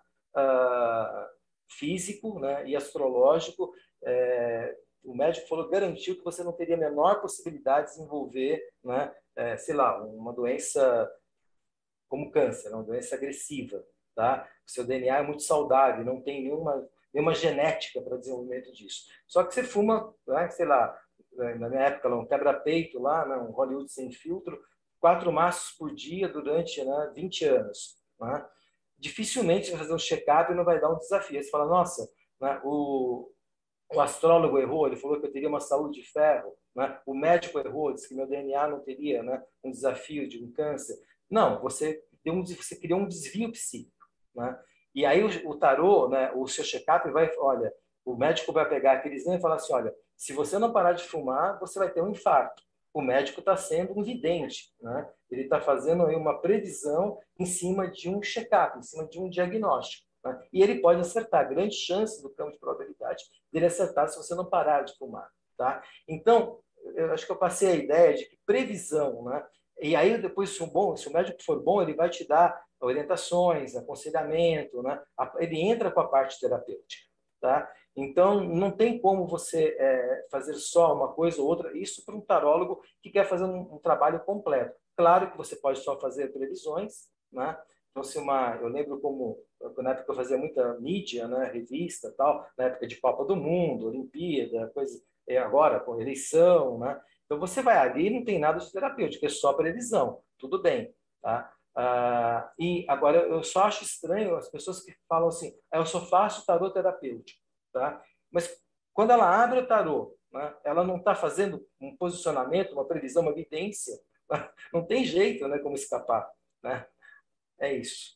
uh, físico, né, e astrológico, é, o médico falou, garantiu que você não teria a menor possibilidade de desenvolver, né, é, sei lá, uma doença como câncer, uma doença agressiva, tá? O seu D N A é muito saudável, não tem nenhuma, nenhuma genética para desenvolvimento disso. Só que você fuma, né, sei lá, na minha época, um quebra-peito lá, né, um Hollywood sem filtro, quatro maços por dia durante, né, vinte anos, né? Dificilmente você vai fazer um check-up e não vai dar um desafio. Aí você fala, nossa, né, o, o astrólogo errou, ele falou que eu teria uma saúde de ferro, né? O médico errou, disse que meu D N A não teria, né, um desafio de um câncer. Não, você, deu um, você criou um desvio psíquico, né? E aí o, o tarô, né, o seu check-up vai, olha, o médico vai pegar aquele exame e falar assim, olha, se você não parar de fumar, você vai ter um infarto. O médico está sendo um vidente, né? Ele está fazendo aí uma previsão em cima de um check-up, em cima de um diagnóstico, né? E ele pode acertar, grande chance do campo de probabilidade dele acertar se você não parar de fumar, tá? Então, eu acho que eu passei a ideia de que previsão, né? E aí depois, se o, bom, se o médico for bom, ele vai te dar orientações, aconselhamento, né? Ele entra com a parte terapêutica, tá? Então, não tem como você é, fazer só uma coisa ou outra, isso para um tarólogo que quer fazer um, um trabalho completo. Claro que você pode só fazer previsões, né? Então, se uma, eu lembro como, na época eu fazia muita mídia, né? Revista, tal, na época de Copa do Mundo, Olimpíada, coisa, é agora com eleição, né? Então, você vai ali e não tem nada de terapêutico, é só previsão, tudo bem, tá? Ah, e agora, eu só acho estranho as pessoas que falam assim, ah, eu só faço tarô terapêutico. Tá? Mas quando ela abre o tarô, né, ela não está fazendo um posicionamento, uma previsão, uma evidência, né? Não tem jeito, né, como escapar, né? É isso.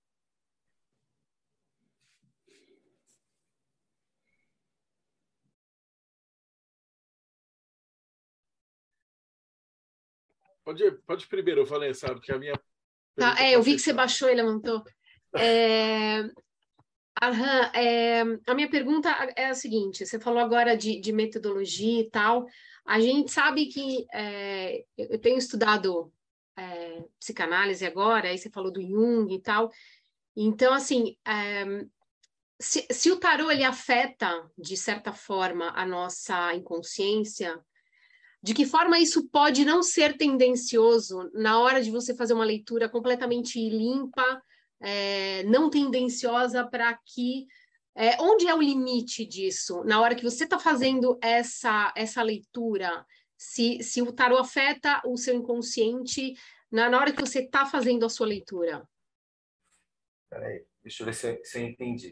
Pode, pode ir primeiro, eu falei, sabe, que a minha... Tá, é, eu vi que você baixou e levantou. É... Arhan, é, a minha pergunta é a seguinte, você falou agora de, de metodologia e tal, a gente sabe que é, eu tenho estudado é, psicanálise agora, aí você falou do Jung e tal, então assim, é, se, se o tarô ele afeta de certa forma a nossa inconsciência, de que forma isso pode não ser tendencioso na hora de você fazer uma leitura completamente limpa, É, não tendenciosa para que... É, onde é o limite disso? Na hora que você está fazendo essa, essa leitura, se, se o tarô afeta o seu inconsciente na, na hora que você está fazendo a sua leitura? Peraí, deixa eu ver se eu, se eu entendi.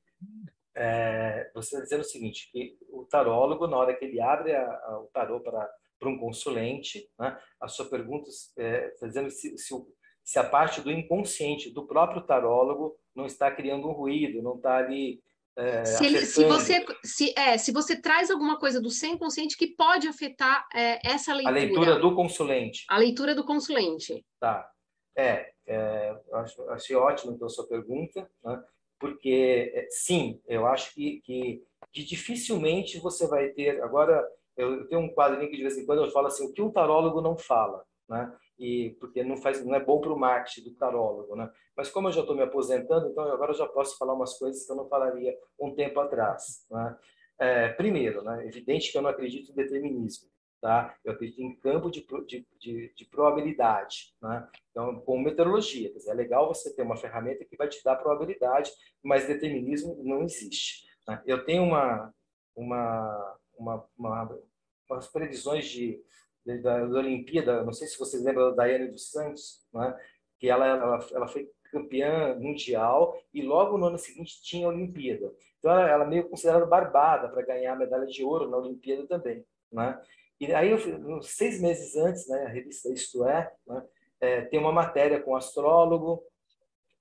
É, você está dizendo o seguinte, que o tarólogo, na hora que ele abre a, a, o tarô para um consulente, né, a sua pergunta é, está dizendo se, se o se a parte do inconsciente do próprio tarólogo não está criando um ruído, não está ali é, se, ele, se você se é se você traz alguma coisa do seu inconsciente que pode afetar é, essa leitura. A leitura do consulente. A leitura do consulente. Tá. É, é acho, achei ótimo então a sua pergunta, né? Porque, sim, eu acho que, que, que dificilmente você vai ter... Agora, eu tenho um quadrinho que de vez em quando eu falo assim, o que um tarólogo não fala, né? E porque não faz, não é bom para o marketing do tarólogo, né? Mas como eu já estou me aposentando, então agora eu já posso falar umas coisas que eu não falaria um tempo atrás, né? É, primeiro, né? É evidente que eu não acredito em determinismo, tá? Eu acredito em campo de, de, de, de probabilidade, né? Então, com meteorologia, quer dizer, é legal você ter uma ferramenta que vai te dar probabilidade, mas determinismo não existe, né? Eu tenho uma uma uma, uma umas previsões de Da, da Olimpíada, não sei se vocês lembram da Daiane dos Santos, né? Que ela, ela, ela foi campeã mundial e logo no ano seguinte tinha a Olimpíada. Então ela, ela meio considerada barbada para ganhar a medalha de ouro na Olimpíada também, né? E aí, eu, seis meses antes, né, a revista Isto É, né, é, tem uma matéria com um astrólogo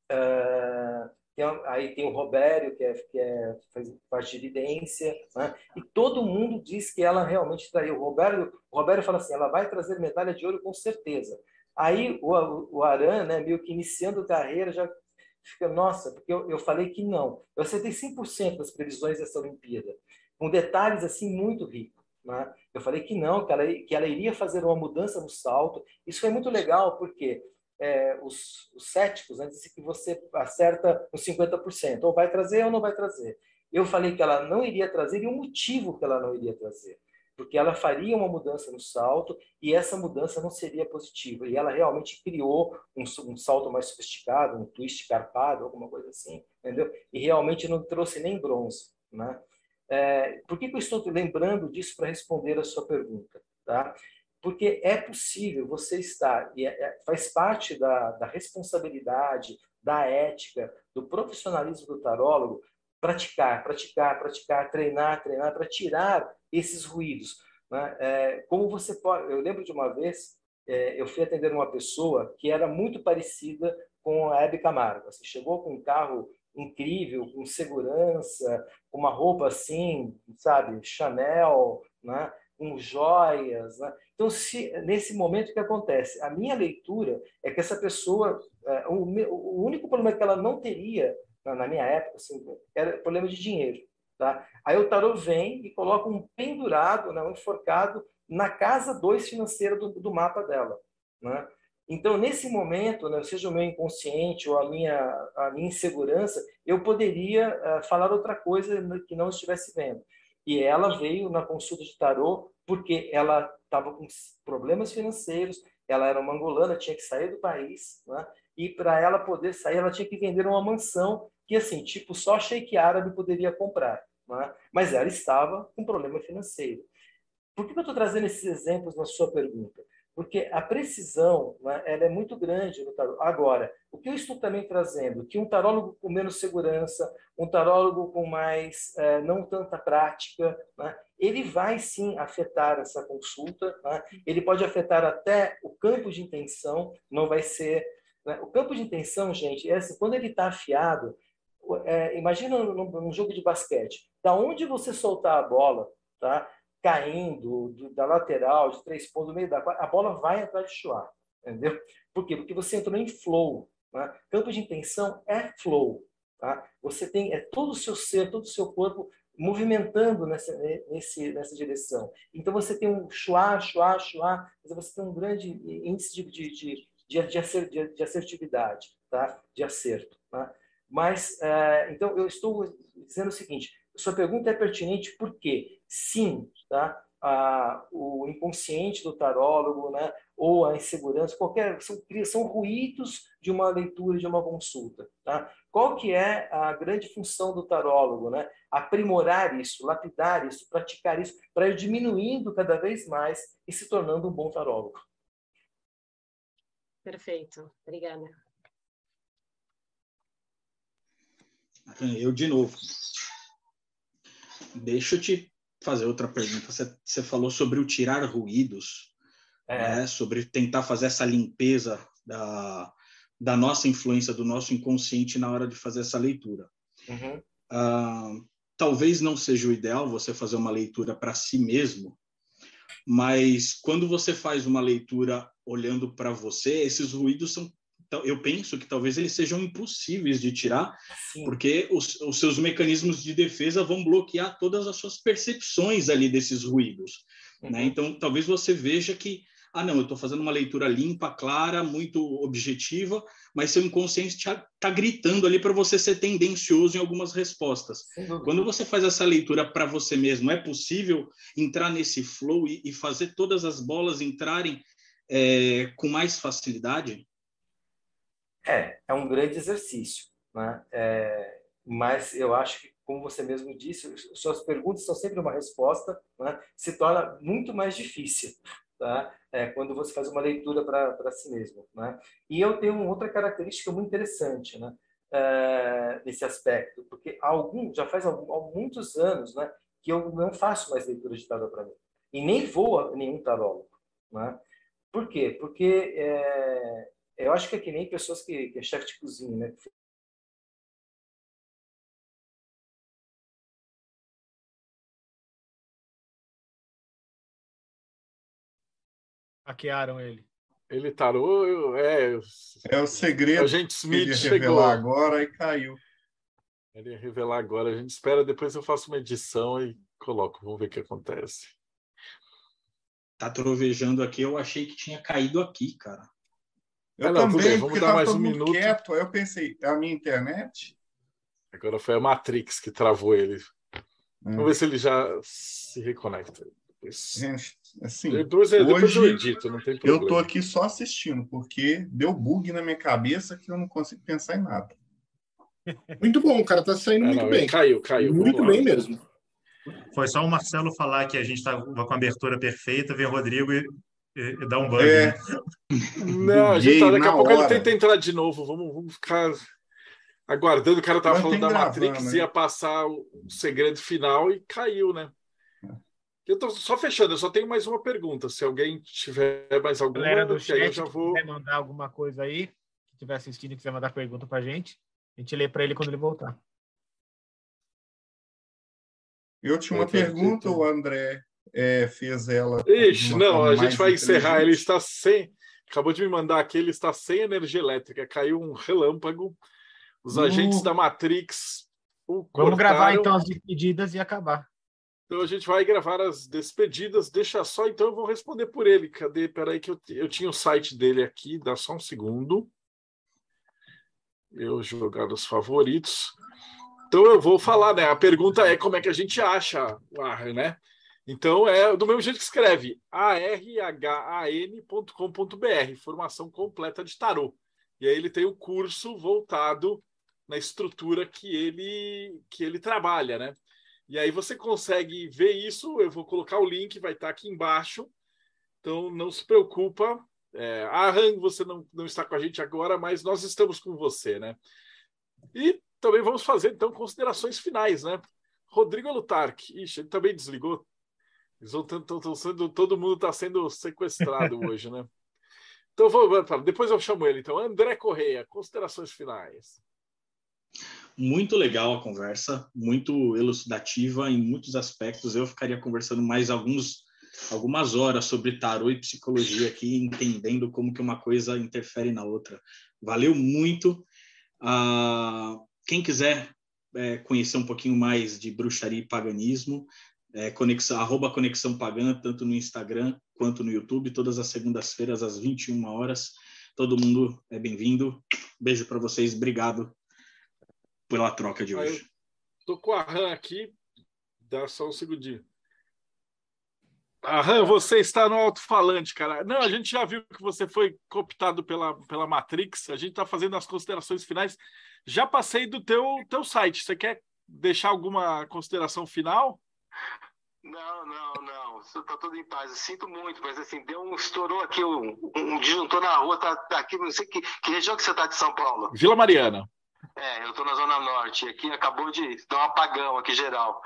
Uh, tem, aí tem o Robério, que, é, que é, faz parte de evidência, né? E todo mundo diz que ela realmente traiu. O Robério, o Robério fala assim, ela vai trazer medalha de ouro com certeza. Aí o, o Aran, né, meio que iniciando carreira, já fica, nossa, porque eu, eu falei que não. Eu acertei cem por cento das previsões dessa Olimpíada, com detalhes assim muito ricos. Né? Eu falei que não, que ela, que ela iria fazer uma mudança no salto. Isso foi muito legal, porque é, os, os céticos, né, dizem que você acerta uns cinquenta por cento, ou vai trazer ou não vai trazer. Eu falei que ela não iria trazer, e o motivo que ela não iria trazer. Porque ela faria uma mudança no salto e essa mudança não seria positiva. E ela realmente criou um, um salto mais sofisticado, um twist carpado, alguma coisa assim, entendeu? E realmente não trouxe nem bronze, né? É, por que, que eu estou lembrando disso para responder a sua pergunta? Tá? Porque é possível você estar, e é, é, faz parte da, da responsabilidade, da ética, do profissionalismo do tarólogo, praticar, praticar, praticar, treinar, treinar, para tirar esses ruídos. Né? É, como você pode... Eu lembro de uma vez, é, eu fui atender uma pessoa que era muito parecida com a Hebe Camargo. Assim, chegou com um carro incrível, com segurança, com uma roupa assim, sabe, Chanel, né? Com joias. Né? Então, se, nesse momento, o que acontece? A minha leitura é que essa pessoa... É, o, o único problema que ela não teria na minha época, assim, era problema de dinheiro. Tá? Aí o tarô vem e coloca um pendurado, né, um enforcado, na casa dois financeira do, do mapa dela. Né? Então, nesse momento, né, seja o meu inconsciente ou a minha, a minha insegurança, eu poderia uh, falar outra coisa que não estivesse vendo. E ela veio na consulta de tarô porque ela estava com problemas financeiros, ela era uma angolana, tinha que sair do país, né? E para ela poder sair, ela tinha que vender uma mansão que, assim, tipo, só Sheik árabe poderia comprar. Né? Mas ela estava com problema financeiro. Por que eu estou trazendo esses exemplos na sua pergunta? Porque a precisão, né, ela é muito grande no tarô. Agora, o que eu estou também trazendo? Que um tarólogo com menos segurança, um tarólogo com mais, eh, não tanta prática, né, ele vai sim afetar essa consulta, né? Ele pode afetar até o campo de intenção, não vai ser... Né? O campo de intenção, gente, é assim, quando ele está afiado, é, imagina num, num jogo de basquete, da onde você soltar a bola, tá? Caindo do, da lateral, de três pontos, do meio da quadra, a bola vai entrar de chuá, entendeu? Por quê? Porque você entrou em flow. Né? Campo de intenção é flow. Tá? Você tem é todo o seu ser, todo o seu corpo movimentando nessa, nesse, nessa direção. Então você tem um chuá, chuá, chuá, mas você tem um grande índice de, de, de, de, de assertividade, tá? De acerto. Tá? Mas, é, então, eu estou dizendo o seguinte, sua pergunta é pertinente porque, sim, tá? Ah, o inconsciente do tarólogo, né? Ou a insegurança, qualquer, são, são ruídos de uma leitura, de uma consulta. Tá? Qual que é a grande função do tarólogo? Né? Aprimorar isso, lapidar isso, praticar isso, para ir diminuindo cada vez mais e se tornando um bom tarólogo. Perfeito, obrigada. Eu de novo. Deixa eu te fazer outra pergunta. Você, você falou sobre o tirar ruídos, é. Né? Sobre tentar fazer essa limpeza da, da nossa influência, do nosso inconsciente na hora de fazer essa leitura. Uhum. Ah, talvez não seja o ideal você fazer uma leitura para si mesmo, mas quando você faz uma leitura olhando para você, esses ruídos são, eu penso que talvez eles sejam impossíveis de tirar, Sim. porque os, os seus mecanismos de defesa vão bloquear todas as suas percepções ali desses ruídos. Uhum. Né? Então, talvez você veja que, ah, não, eu estou fazendo uma leitura limpa, clara, muito objetiva, mas seu inconsciente está gritando ali para você ser tendencioso em algumas respostas. Uhum. Quando você faz essa leitura para você mesmo, é possível entrar nesse flow e, e fazer todas as bolas entrarem é, com mais facilidade? É, é um grande exercício, né? É, mas eu acho que, como você mesmo disse, suas perguntas são sempre uma resposta, né? Se torna muito mais difícil, tá? É, quando você faz uma leitura para si mesmo, né? E eu tenho uma outra característica muito interessante, né? É, nesse aspecto, porque há algum, já faz algum, há muitos anos, né, que eu não faço mais leitura de tarô para mim, e nem vou a nenhum tarólogo, né? Por quê? Porque é, eu acho que é que nem pessoas que, que é chefe de cozinha, né? Hackearam ele. Ele tarou, é... É o segredo A gente Smith que ele ia chegou. revelar agora e caiu. Ele ia revelar agora. A gente espera, depois eu faço uma edição e coloco. Vamos ver o que acontece. Tá trovejando aqui, eu achei que tinha caído aqui, cara. Eu Ah, não, tudo também, bem, vamos porque dar tava mais todo um mundo minuto. quieto. Aí eu pensei, é a minha internet? Agora foi a Matrix que travou ele. Hum. Vamos ver se ele já se reconecta. Depois, Gente, assim, depois, depois eu hoje edito, não tem eu problema. tô aqui só assistindo, porque deu bug na minha cabeça que eu não consigo pensar em nada. Muito bom, o cara tá saindo Ah, muito não, bem. ele caiu, caiu. Muito Vamos lá. bem mesmo. Foi só o Marcelo falar que a gente estava com a abertura perfeita, ver o Rodrigo e, e, e dar um bug, É, né? Não, a gente tá, buguei daqui a na pouco ele hora. tenta entrar de novo. Vamos, vamos ficar aguardando. O cara tava Mantém falando da gravando, Matrix, né? ia passar o segredo final e caiu, né? Eu tô só fechando, eu só tenho mais uma pergunta. Se alguém tiver mais alguma, Galera do que aí eu chat, já que vou. quiser mandar alguma coisa aí, que estiver assistindo e quiser mandar pergunta pra gente, a gente lê para ele quando ele voltar. Eu tinha Eu uma tô- pergunta, eu tô- o André é, fez ela de Ixi, uma não, forma a gente mais vai encerrar. Ele inteligente. está sem. Acabou de me mandar aqui, ele está sem energia elétrica. Caiu um relâmpago. Os No- agentes da Matrix o Vamos gravar cortaram. então as despedidas e acabar. Então a gente vai gravar as despedidas. Deixa só, então eu vou responder por ele. Cadê? Peraí, que eu, eu tinha o site dele aqui, dá só um segundo. Eu jogar os favoritos. Então eu vou falar, né? A pergunta é como é que a gente acha o Arran, né? Então é do mesmo jeito que escreve arhan ponto com ponto br, formação completa de tarô. E aí ele tem o curso voltado na estrutura que ele que ele trabalha, né? E aí você consegue ver isso, eu vou colocar o link, vai estar aqui embaixo. Então não se preocupa. É, Arran, você não, não está com a gente agora, mas nós estamos com você, né? E também vamos fazer, então, considerações finais, né? Rodrigo Lutarque, ixi, ele também desligou. Eles vão tão, tão, tão sendo, todo mundo está sendo sequestrado hoje, né? Então, vou, depois eu chamo ele. Então, André Correia, considerações finais. Muito legal a conversa, muito elucidativa em muitos aspectos. Eu ficaria conversando mais alguns, algumas horas sobre tarô e psicologia aqui, entendendo como que uma coisa interfere na outra. Valeu muito. Uh, quem quiser é, conhecer um pouquinho mais de bruxaria e paganismo, é, conexão, arroba Conexão Pagã, tanto no Instagram quanto no YouTube, todas as segundas-feiras às vinte e uma horas. Todo mundo é bem-vindo. Beijo para vocês. Obrigado pela troca de hoje. Estou com a Arran aqui. Dá só um segundinho. Arran, você está no alto-falante, cara. Não, a gente já viu que você foi cooptado pela, pela Matrix. A gente está fazendo as considerações finais. Já passei do teu, teu site. Você quer deixar alguma consideração final? Não, não, não. Está tudo em paz. Eu sinto muito, mas assim, deu um, estourou aqui um, um disjuntor na rua, tá, tá aqui, não sei que, que região que você está de São Paulo. Vila Mariana. É, eu estou na Zona Norte. Aqui acabou de dar um apagão aqui geral.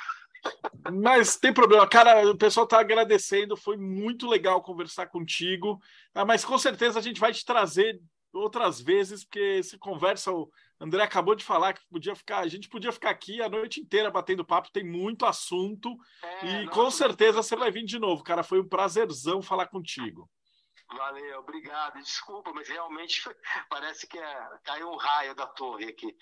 Mas tem problema, cara, o pessoal está agradecendo, foi muito legal conversar contigo, mas com certeza a gente vai te trazer outras vezes, porque se conversa, o André acabou de falar que podia ficar, a gente podia ficar aqui a noite inteira batendo papo, tem muito assunto, é, e nossa, com certeza você vai vir de novo, cara, foi um prazerzão falar contigo. Valeu, obrigado, desculpa, mas realmente parece que é, caiu um raio da torre aqui.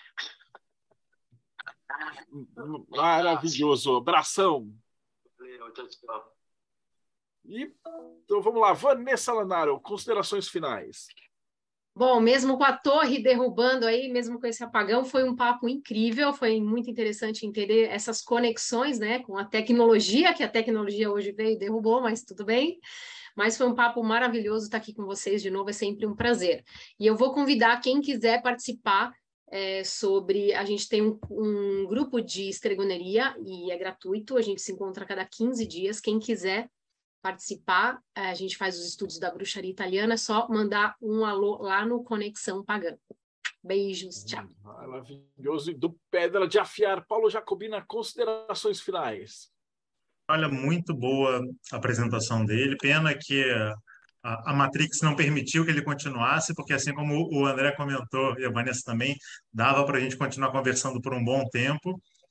Maravilhoso, abração. Valeu, tchau, tchau. E, então vamos lá, Vanessa Lanaro, considerações finais. Bom, mesmo com a torre derrubando aí, mesmo com esse apagão, foi um papo incrível, foi muito interessante entender essas conexões, né, com a tecnologia, que a tecnologia hoje veio e derrubou, mas tudo bem. Mas foi um papo maravilhoso estar aqui com vocês de novo, é sempre um prazer. E eu vou convidar quem quiser participar É, sobre, a gente tem um, um grupo de estregoneria e é gratuito, a gente se encontra a cada quinze dias, quem quiser participar, a gente faz os estudos da bruxaria italiana, é só mandar um alô lá no Conexão Pagã. Beijos, tchau. Maravilhoso, do Pedra de Afiar, Paulo Jacobina, considerações finais. Olha, muito boa a apresentação dele, pena que a Matrix não permitiu que ele continuasse, porque assim como o André comentou, e a Vanessa também, dava para a gente continuar conversando por um bom tempo,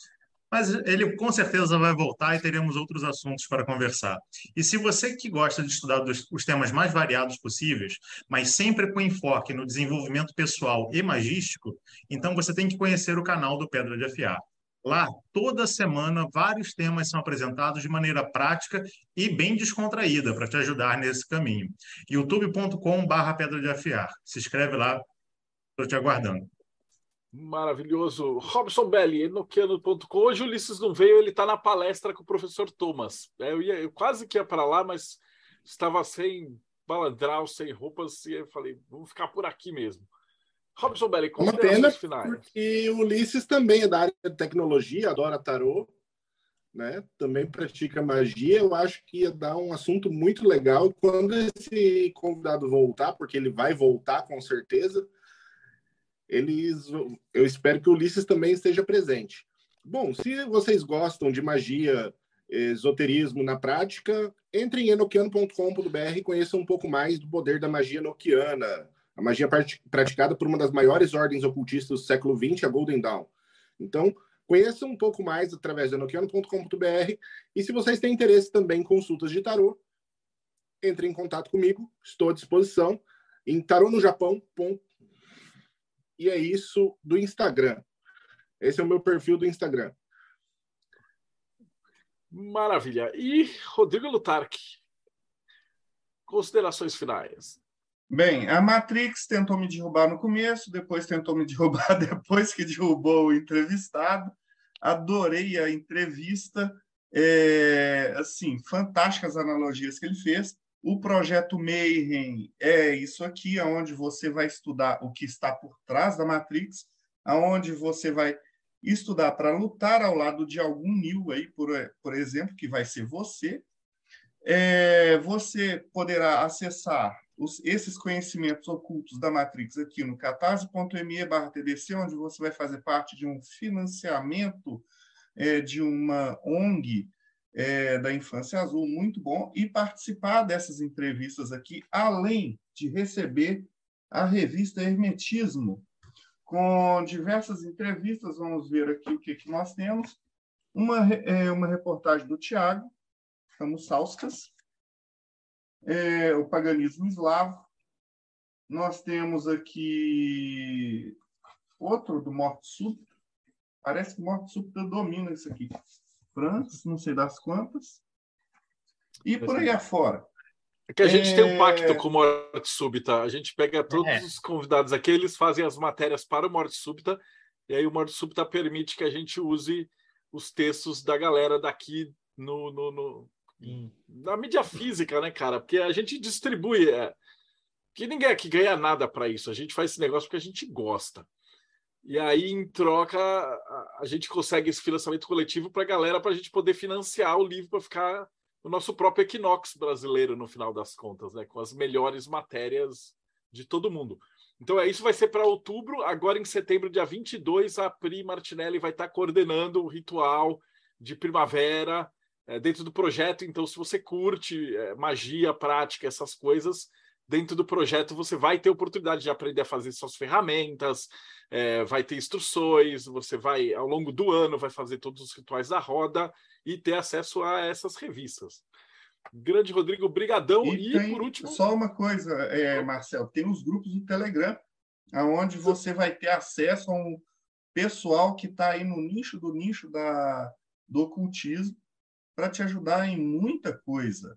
Mas ele com certeza vai voltar e teremos outros assuntos para conversar. E se você que gosta de estudar dos, os temas mais variados possíveis, mas sempre com enfoque no desenvolvimento pessoal e magístico, então você tem que conhecer o canal do Pedra de Afiar. Lá, toda semana, vários temas são apresentados de maneira prática e bem descontraída para te ajudar nesse caminho. youtube ponto com barra Pedra de Afiar. Se inscreve lá, estou te aguardando. Maravilhoso. Robson Belli, enoquiano ponto com. Hoje o Ulisses não veio, ele está na palestra com o professor Thomas. Eu, ia, eu quase que ia para lá, mas estava sem balandral, sem roupas, e eu falei, vamos ficar por aqui mesmo. Robson Belli, considerações finais. Porque o Ulisses também é da área de tecnologia, adora tarô, né? Também pratica magia. Eu acho que ia dar um assunto muito legal. Quando esse convidado voltar, porque ele vai voltar com certeza, eles, eu espero que o Ulisses também esteja presente. Bom, se vocês gostam de magia, esoterismo na prática, entre em enoquiano ponto com ponto br e conheçam um pouco mais do poder da magia enoquiana, a magia praticada por uma das maiores ordens ocultistas do século vinte, a Golden Dawn. Então, conheçam um pouco mais através do enoquiano ponto com ponto br e se vocês têm interesse também em consultas de tarô, entre em contato comigo, estou à disposição em tarô no japão ponto com. E é isso do Instagram. Esse é o meu perfil do Instagram. Maravilha. E Rodrigo Lutarque, considerações finais. Bem, a Matrix tentou me derrubar no começo, depois tentou me derrubar depois que derrubou o entrevistado. Adorei a entrevista. É, assim, fantásticas analogias que ele fez. O projeto Mayhem é isso aqui, onde você vai estudar o que está por trás da Matrix, onde você vai estudar para lutar ao lado de algum Neo aí, por, por exemplo, que vai ser você. É, você poderá acessar os, esses conhecimentos ocultos da Matrix aqui no catarse.me barra T D C, onde você vai fazer parte de um financiamento é, de uma O N G É, da Infância Azul, muito bom, e participar dessas entrevistas aqui, além de receber a revista Hermetismo, com diversas entrevistas. Vamos ver aqui o que, que nós temos. Uma, é, uma reportagem do Tiago Samusauskas, é, o paganismo eslavo. Nós temos aqui outro do Morte Súbita. Parece que Morte Súbita domina isso aqui. França, não sei das quantas, e por aí afora. É que a gente é... tem um pacto com Morte Súbita. A gente pega todos é. os convidados aqui, eles fazem as matérias para o Morte Súbita, e aí o Morte Súbita permite que a gente use os textos da galera daqui no, no, no... Hum. na mídia física, né, cara? Porque a gente distribui. É... que ninguém aqui ganha nada para isso. A gente faz esse negócio porque a gente gosta. E aí, em troca, a gente consegue esse financiamento coletivo para a galera, para a gente poder financiar o livro, para ficar o nosso próprio Equinox brasileiro, no final das contas, né? Com as melhores matérias de todo mundo. Então, é isso vai ser para outubro. Agora, em setembro, dia vinte e dois, a Pri Martinelli vai estar coordenando o ritual de primavera é, dentro do projeto. Então, se você curte é, magia, prática, essas coisas, dentro do projeto você vai ter oportunidade de aprender a fazer suas ferramentas, é, vai ter instruções, você vai, ao longo do ano, vai fazer todos os rituais da roda e ter acesso a essas revistas. Grande Rodrigo, brigadão. E, e tem, por último... Só uma coisa, é, Marcelo, tem os grupos do Telegram, onde você vai ter acesso a um pessoal que está aí no nicho do nicho da, do ocultismo para te ajudar em muita coisa.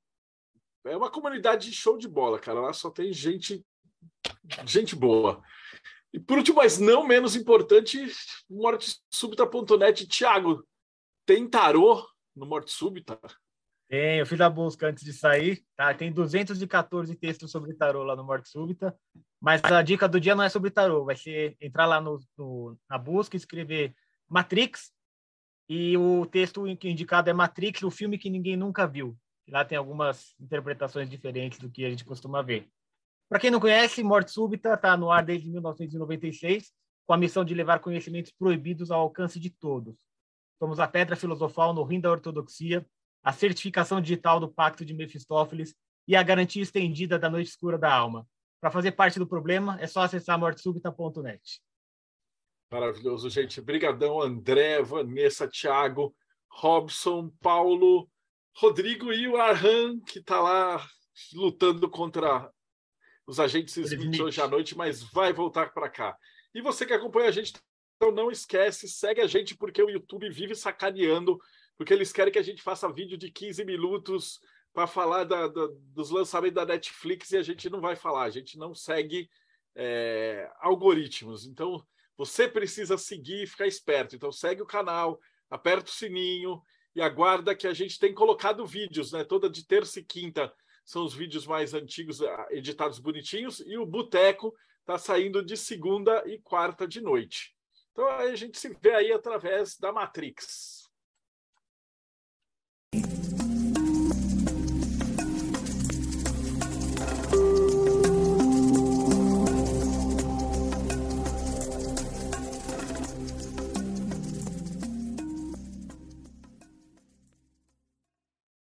É uma comunidade show de bola, cara. Lá só tem gente, gente boa. E por último, mas não menos importante, morte súbita ponto net. Tiago, tem tarô no Morte Súbita? Tem, eu fiz a busca antes de sair. Tá? Tem duzentos e quatorze textos sobre tarô lá no Morte Súbita. Mas a dica do dia não é sobre tarô. Vai ser entrar lá no, no, na busca, escrever Matrix. E o texto que indicado é Matrix, o filme que ninguém nunca viu. Lá tem algumas interpretações diferentes do que a gente costuma ver. Para quem não conhece, Morte Súbita está no ar desde mil novecentos e noventa e seis, com a missão de levar conhecimentos proibidos ao alcance de todos. Somos a pedra filosofal no rim da ortodoxia, a certificação digital do Pacto de Mefistófeles e a garantia estendida da noite escura da alma. Para fazer parte do problema, é só acessar morte súbita ponto net. Maravilhoso, gente. Brigadão, André, Vanessa, Thiago, Robson, Paulo, Rodrigo e o Arhan, que está lá lutando contra os agentes Smith hoje à noite, mas vai voltar para cá. E você que acompanha a gente, então não esquece, segue a gente, porque o YouTube vive sacaneando, porque eles querem que a gente faça vídeo de quinze minutos para falar da, da, dos lançamentos da Netflix, e a gente não vai falar, a gente não segue é, algoritmos. Então, você precisa seguir e ficar esperto. Então, segue o canal, aperta o sininho e aguarda, que a gente tem colocado vídeos, né? Toda de terça e quinta são os vídeos mais antigos, editados bonitinhos, e o Boteco está saindo de segunda e quarta de noite. Então, a gente se vê aí através da Matrix.